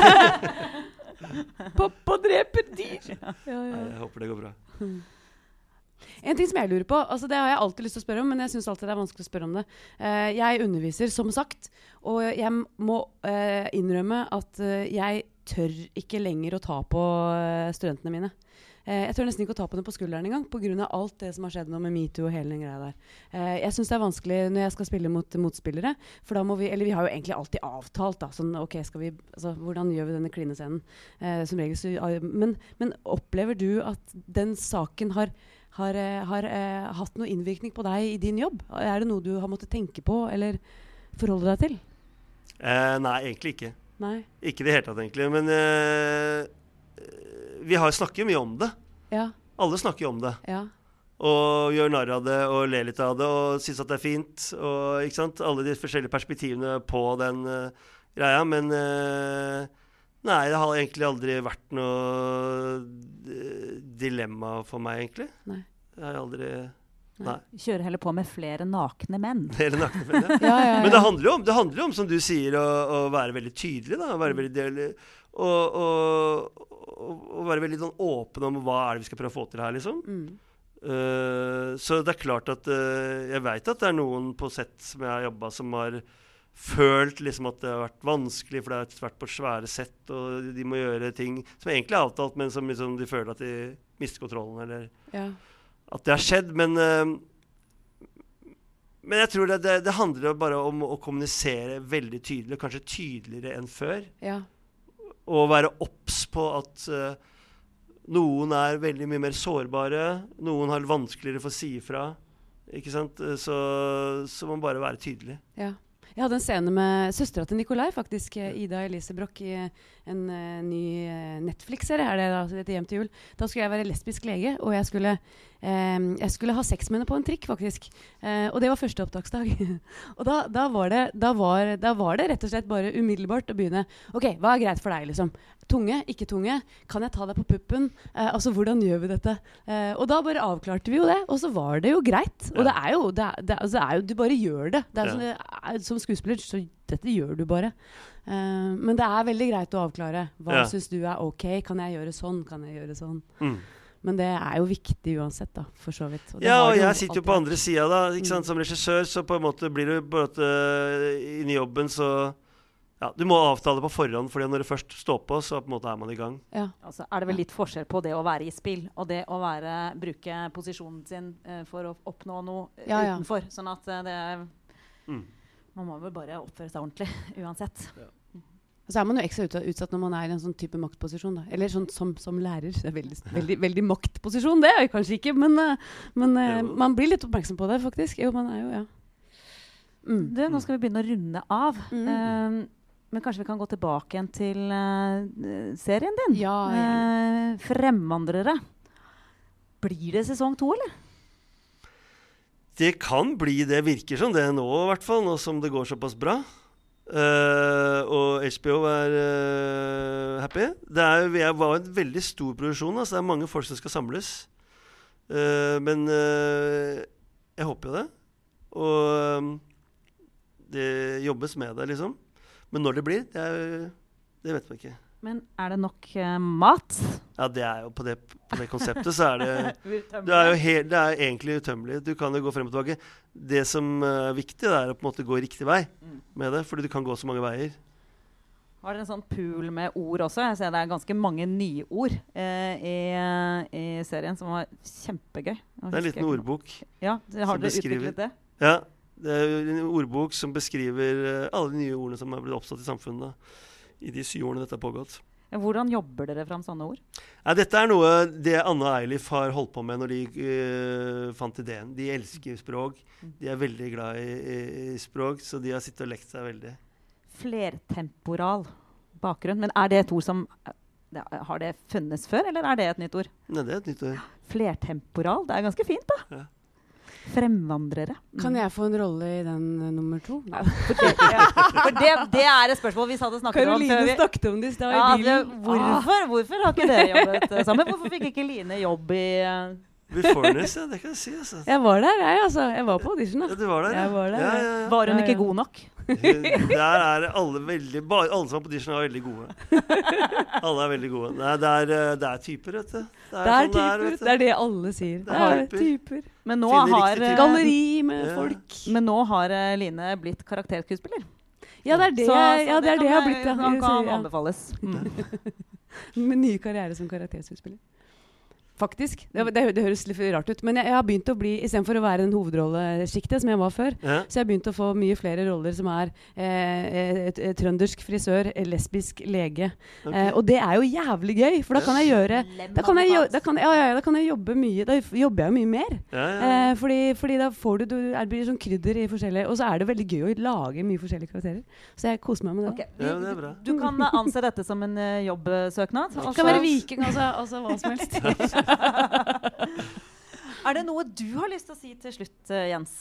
Pappa dreper dyr! Ja. Ja, ja. Nei, jeg håper det går bra. En ting som jeg lurer på, altså det har jeg alltid lyst til å spørre om, men jeg synes alltid det er vanskelig å spørre om det. Uh, jeg underviser, som sagt, og jeg må uh, innrømme at uh, jeg tør ikke lenger å ta på uh, studentene mine. Uh, jeg tør nesten ikke å ta på dem på skulderen en gang, på grunn av alt det som har skjedd nå med MeToo og hele den greia der. Uh, jeg synes det er vanskelig når jeg skal spille mot motspillere, for da må vi, eller vi har jo egentlig alltid avtalt da, sånn, ok, skal vi, altså, hvordan gjør vi denne klinescenen? Uh, som regel, så, uh, men, men opplever du at den saken har har, har uh, hatt noe innvirkning på deg i din jobb? Er det noe du har måttet tenke på, eller forholde deg til? Uh, nei, egentlig ikke. Nei. Ikke det hele tatt, egentlig, men uh, vi har snakket mye om det. Ja. Alle snakker jo om det. Ja. Og gjør narr av det, og ler litt av det, og synes at det er fint. Og, ikke sant? Alle de forskjellige perspektivene på den uh, greia. Men uh, nei, det har egentlig aldri vært noe uh, dilemma for meg, egentlig. Nei. Jeg har aldri... Nei. Kjører heller på med flere nakne menn. Flere nakne menn, ja. ja, ja, ja. Men det handler jo om, det handler jo om, som du sier, å, å være veldig tydelig, da. Å være veldig del, og, og, og, og være veldig sånn åpen om hva er det vi skal prøve å få til her, liksom. Mm. Uh, så det er klart at uh, jeg vet at det er noen på sett som jeg har jobbet som har følt liksom at det har vært vanskelig, for det har vært på svære sett, og de må gjøre ting som egentlig er avtalt, men som liksom, de føler at de mister kontrollen, eller... Ja. At det har skjedd, men, uh, men jeg tror det, det, det handler bare om å kommunisere veldig tydelig, kanskje tydeligere enn før. Ja. Og være obs på at uh, noen er veldig mye mer sårbare, noen har vanskeligere for å si ifra. Ikke sant? Så, så må man bare være tydelig. Ja. Jeg hadde en scene med søstera til Nikolai, faktisk, Ida Elise Broch, i en uh, ny uh, Netflix-serie, er det da, etter Hjem til jul. Da skulle jeg være lesbisk lege, og jeg skulle, um, jeg skulle ha sex med henne på en trikk, faktisk. Uh, og det var første opptaksdag. og da, da, var det, da, var, da var det rett og slett bare umiddelbart å begynne. Ok, hva er greit for deg, liksom? Tunge, ikke tunge? Kan jeg ta deg på puppen? Uh, altså, hvordan gjør vi dette? Uh, og da bare avklarte vi jo det, og så var det jo greit. Ja. Og det er jo, det er, det er, altså, er jo, du bare gjør det. Det er, ja. sånn, det er som skuespiller, så dette gjør du bare. Uh, men det er veldig greit å avklare. Hva ja. synes du er ok? Kan jeg gjøre sånn? Kan jeg gjøre sånn? Mm. Men det er jo viktig uansett da, for så vidt. Og ja, og jeg sitter jo på andre siden da, ikke sant? Som regissør, så på en måte blir du både inn i jobben, så ja, du må avtale på forhånd, fordi når det først står på, så på en måte er man i gang. Ja. Altså, er det vel litt forskjell på det å være i spill, og det å være, bruke posisjonen sin uh, for å oppnå noe ja, ja. utenfor. Sånn at uh, det er... Mm. Man må vel bare oppføre seg ordentlig, uansett. Ja. Og så er man jo ekstra utsatt når man er i en sånn type maktposisjon. Da. Eller sånn som, som lærer. Det er veldig, veldig, veldig maktposisjon, det er jo kanskje ikke, men, men uh, man blir litt oppmerksom på det, faktisk. Jo, man er jo, ja. Mm. Du, nå skal vi begynne å runde av. Mm. Um, men kanskje vi kan gå tilbake igjen til uh, serien din? Ja, ja. Uh, Fremvandrere. Blir det sesong to, eller? Det kan bli, det virker som det nå i hvert fall, nå som det går såpass bra. Uh, og H B O er uh, happy. Det er, det var en veldig stor produksjon, altså det er mange folk som skal samles. Uh, men uh, jeg håper jo det. Og um, det jobbes med det, liksom. Men når det blir, det, er, det vet vi ikke. Men er det nok uh, mat? Ja, det er jo på det, på det konseptet, så er det, det er jo helt, det er egentlig utømmelig. Du kan jo gå frem og tilbake. Det som er viktig, det er å på en måte gå riktig vei med det, fordi du kan gå så mange veier. Har dere en sånn pool med ord også? Jeg ser det er ganske mange nye ord eh, i, i serien som var kjempegøy. Det er en liten ordbok. Ja, har dere utviklet det? Ja, det er en ordbok som beskriver uh, alle de nye ordene som er blitt oppstått i samfunnet da, i de syv årene dette har pågått. Hvordan jobber dere fram sånne ord? Ja, dette er noe det Anne og Eilif har holdt på med når de uh, fant ideen. De elsker språk. De er veldig glad i, i, i språk, så de har sittet og lekt seg veldig. Flertemporal bakgrunn. Men er det et ord som det, har det funnes før, eller er det et nytt ord? Nei, det er et nytt ord. Flertemporal, det er ganske fint da. Ja. Fremvandrere. Mm. Kan jeg få en rolle i den uh, nummer to? Ja, for det, ja. for det, det er et spørsmål vi hadde snakket Karoline om. Karoline snakket om det i stad ja, i bilen. Det, hvorfor, hvorfor har ikke dere jobbet sammen? Hvorfor fikk ikke Line jobb i... Uh, Befornes, ja, det kan jeg si. Altså. Jeg var der, jeg, altså. Jeg var på audition, da. Ja, du var der, jeg var, der, ja, ja, ja. Var hun ikke god nok? Der er alle veldig... Bare, alle som er på audition er veldig gode. Alle er veldig gode. Nei, det, er, det er typer, vet du. Det er, det er sånn typer, det, det er det alle sier. Det er typer. typer. Men nå har... Galleri med ja. folk. Men nå har uh, Line blitt karakterskuespiller. Ja, det er det, så, så ja, det, er det jeg har blitt. Ja. Han kan anbefales. Mm. Med ny karriere som karakterskuespiller. Faktisk. Det, det, det høres litt rart ut. Men jeg, jeg har begynt å bli, i stedet for å være den hovedrolleskiktet som jeg var før, ja. så jeg har begynt å få mye flere roller som er eh, et, et trøndersk frisør, lesbisk lege. Okay. Eh, og det er jo jævlig gøy, for da kan jeg gjøre da kan jeg, da kan, ja, ja, da kan jeg jobbe mye, da jobber jeg jo mye mer. Ja, ja, ja. Eh, fordi, fordi da får du, du det blir sånn krydder i forskjellige, og så er det veldig gøy å lage mye forskjellige karakterer. Så jeg koser meg med det. Okay. Ja, det er bra. Du, du kan anse dette som en uh, jobbsøknad. Det kan være viking, altså, altså hva som helst. Er det noe du har lyst til å si til slutt, Jens?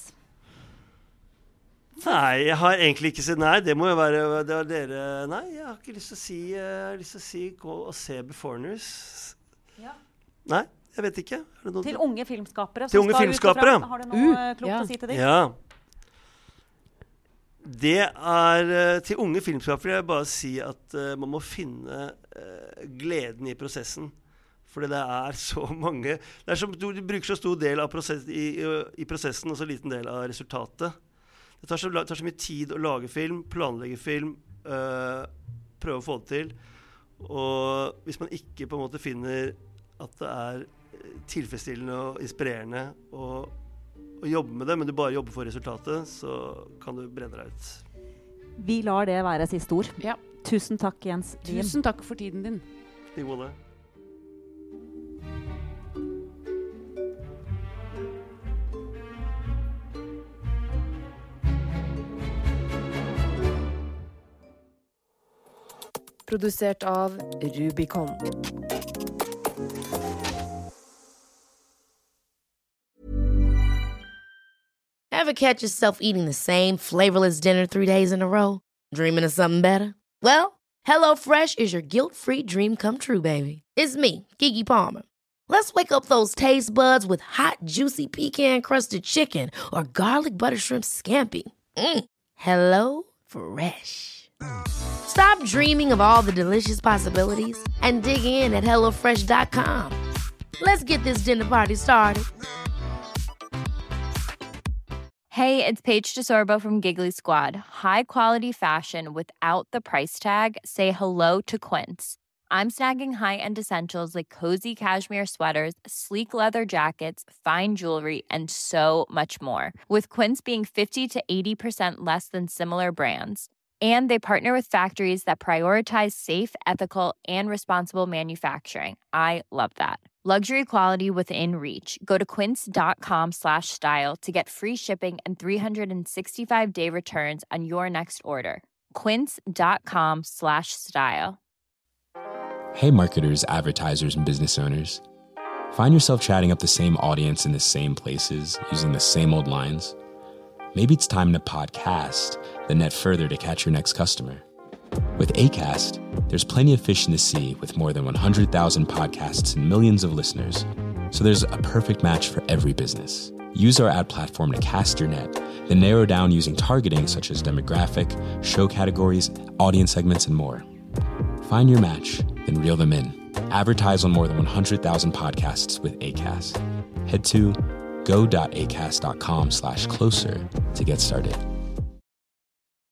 Nei, jeg har egentlig ikke sett. Nei, det må jo være det var dere. Nei, jeg har ikke lyst til å si jeg har lyst til å si gå og se Beforeigners. Ja. Nei, jeg vet ikke. Er det noe til unge filmskapere. Til unge filmskapere. Har du noe uh, klokt ja. å si til dem? Ja. Det er uh, til unge filmskapere vil jeg bare si at uh, man må finne uh, gleden i prosessen. Fordi det er så mange det er så, du, du bruker så stor del av prosess, i, i, i prosessen og så liten del av resultatet. Det tar så, tar så mye tid å lage film, planlegge film, øh, prøve å få det til. Og hvis man ikke på en måte finner at det er tilfredsstillende og inspirerende å, å jobbe med det, men du bare jobber for resultatet, så kan du brenne deg ut. Vi lar det være siste ord. Ja. Tusen takk, Jens. Tusen takk for tiden din. I måte. Produsert av Rubicon. Ever catch yourself eating the same flavorless dinner three days in a row? Dreaming of something better? Well, HelloFresh is your guilt-free dream come true, baby. It's me, Keke Palmer. Let's wake up those taste buds with hot, juicy pecan-crusted chicken or garlic butter shrimp scampi. Mm. Hello Fresh. Stop dreaming of all the delicious possibilities and dig in at hello fresh dot com. Let's get this dinner party started. Hey, it's Paige DeSorbo from Giggly Squad. High quality fashion without the price tag. Say hello to Quince. I'm snagging high-end essentials like cozy cashmere sweaters, sleek leather jackets, fine jewelry, and so much more. With Quince being fifty to eighty percent less than similar brands. And they partner with factories that prioritize safe, ethical, and responsible manufacturing. I love that. Luxury quality within reach. Go to quince.com slash style to get free shipping and three sixty-five day returns on your next order. Quince.com slash style. Hey marketers, advertisers, and business owners. Find yourself chatting up the same audience in the same places, using the same old lines? Maybe it's time to podcast, then net further to catch your next customer. With Acast, there's plenty of fish in the sea with more than one hundred thousand podcasts and millions of listeners. So there's a perfect match for every business. Use our ad platform to cast your net, then narrow down using targeting such as demographic, show categories, audience segments, and more. Find your match, then reel them in. Advertise on more than one hundred thousand podcasts with Acast. Head to go.acast.com slash closer to get started.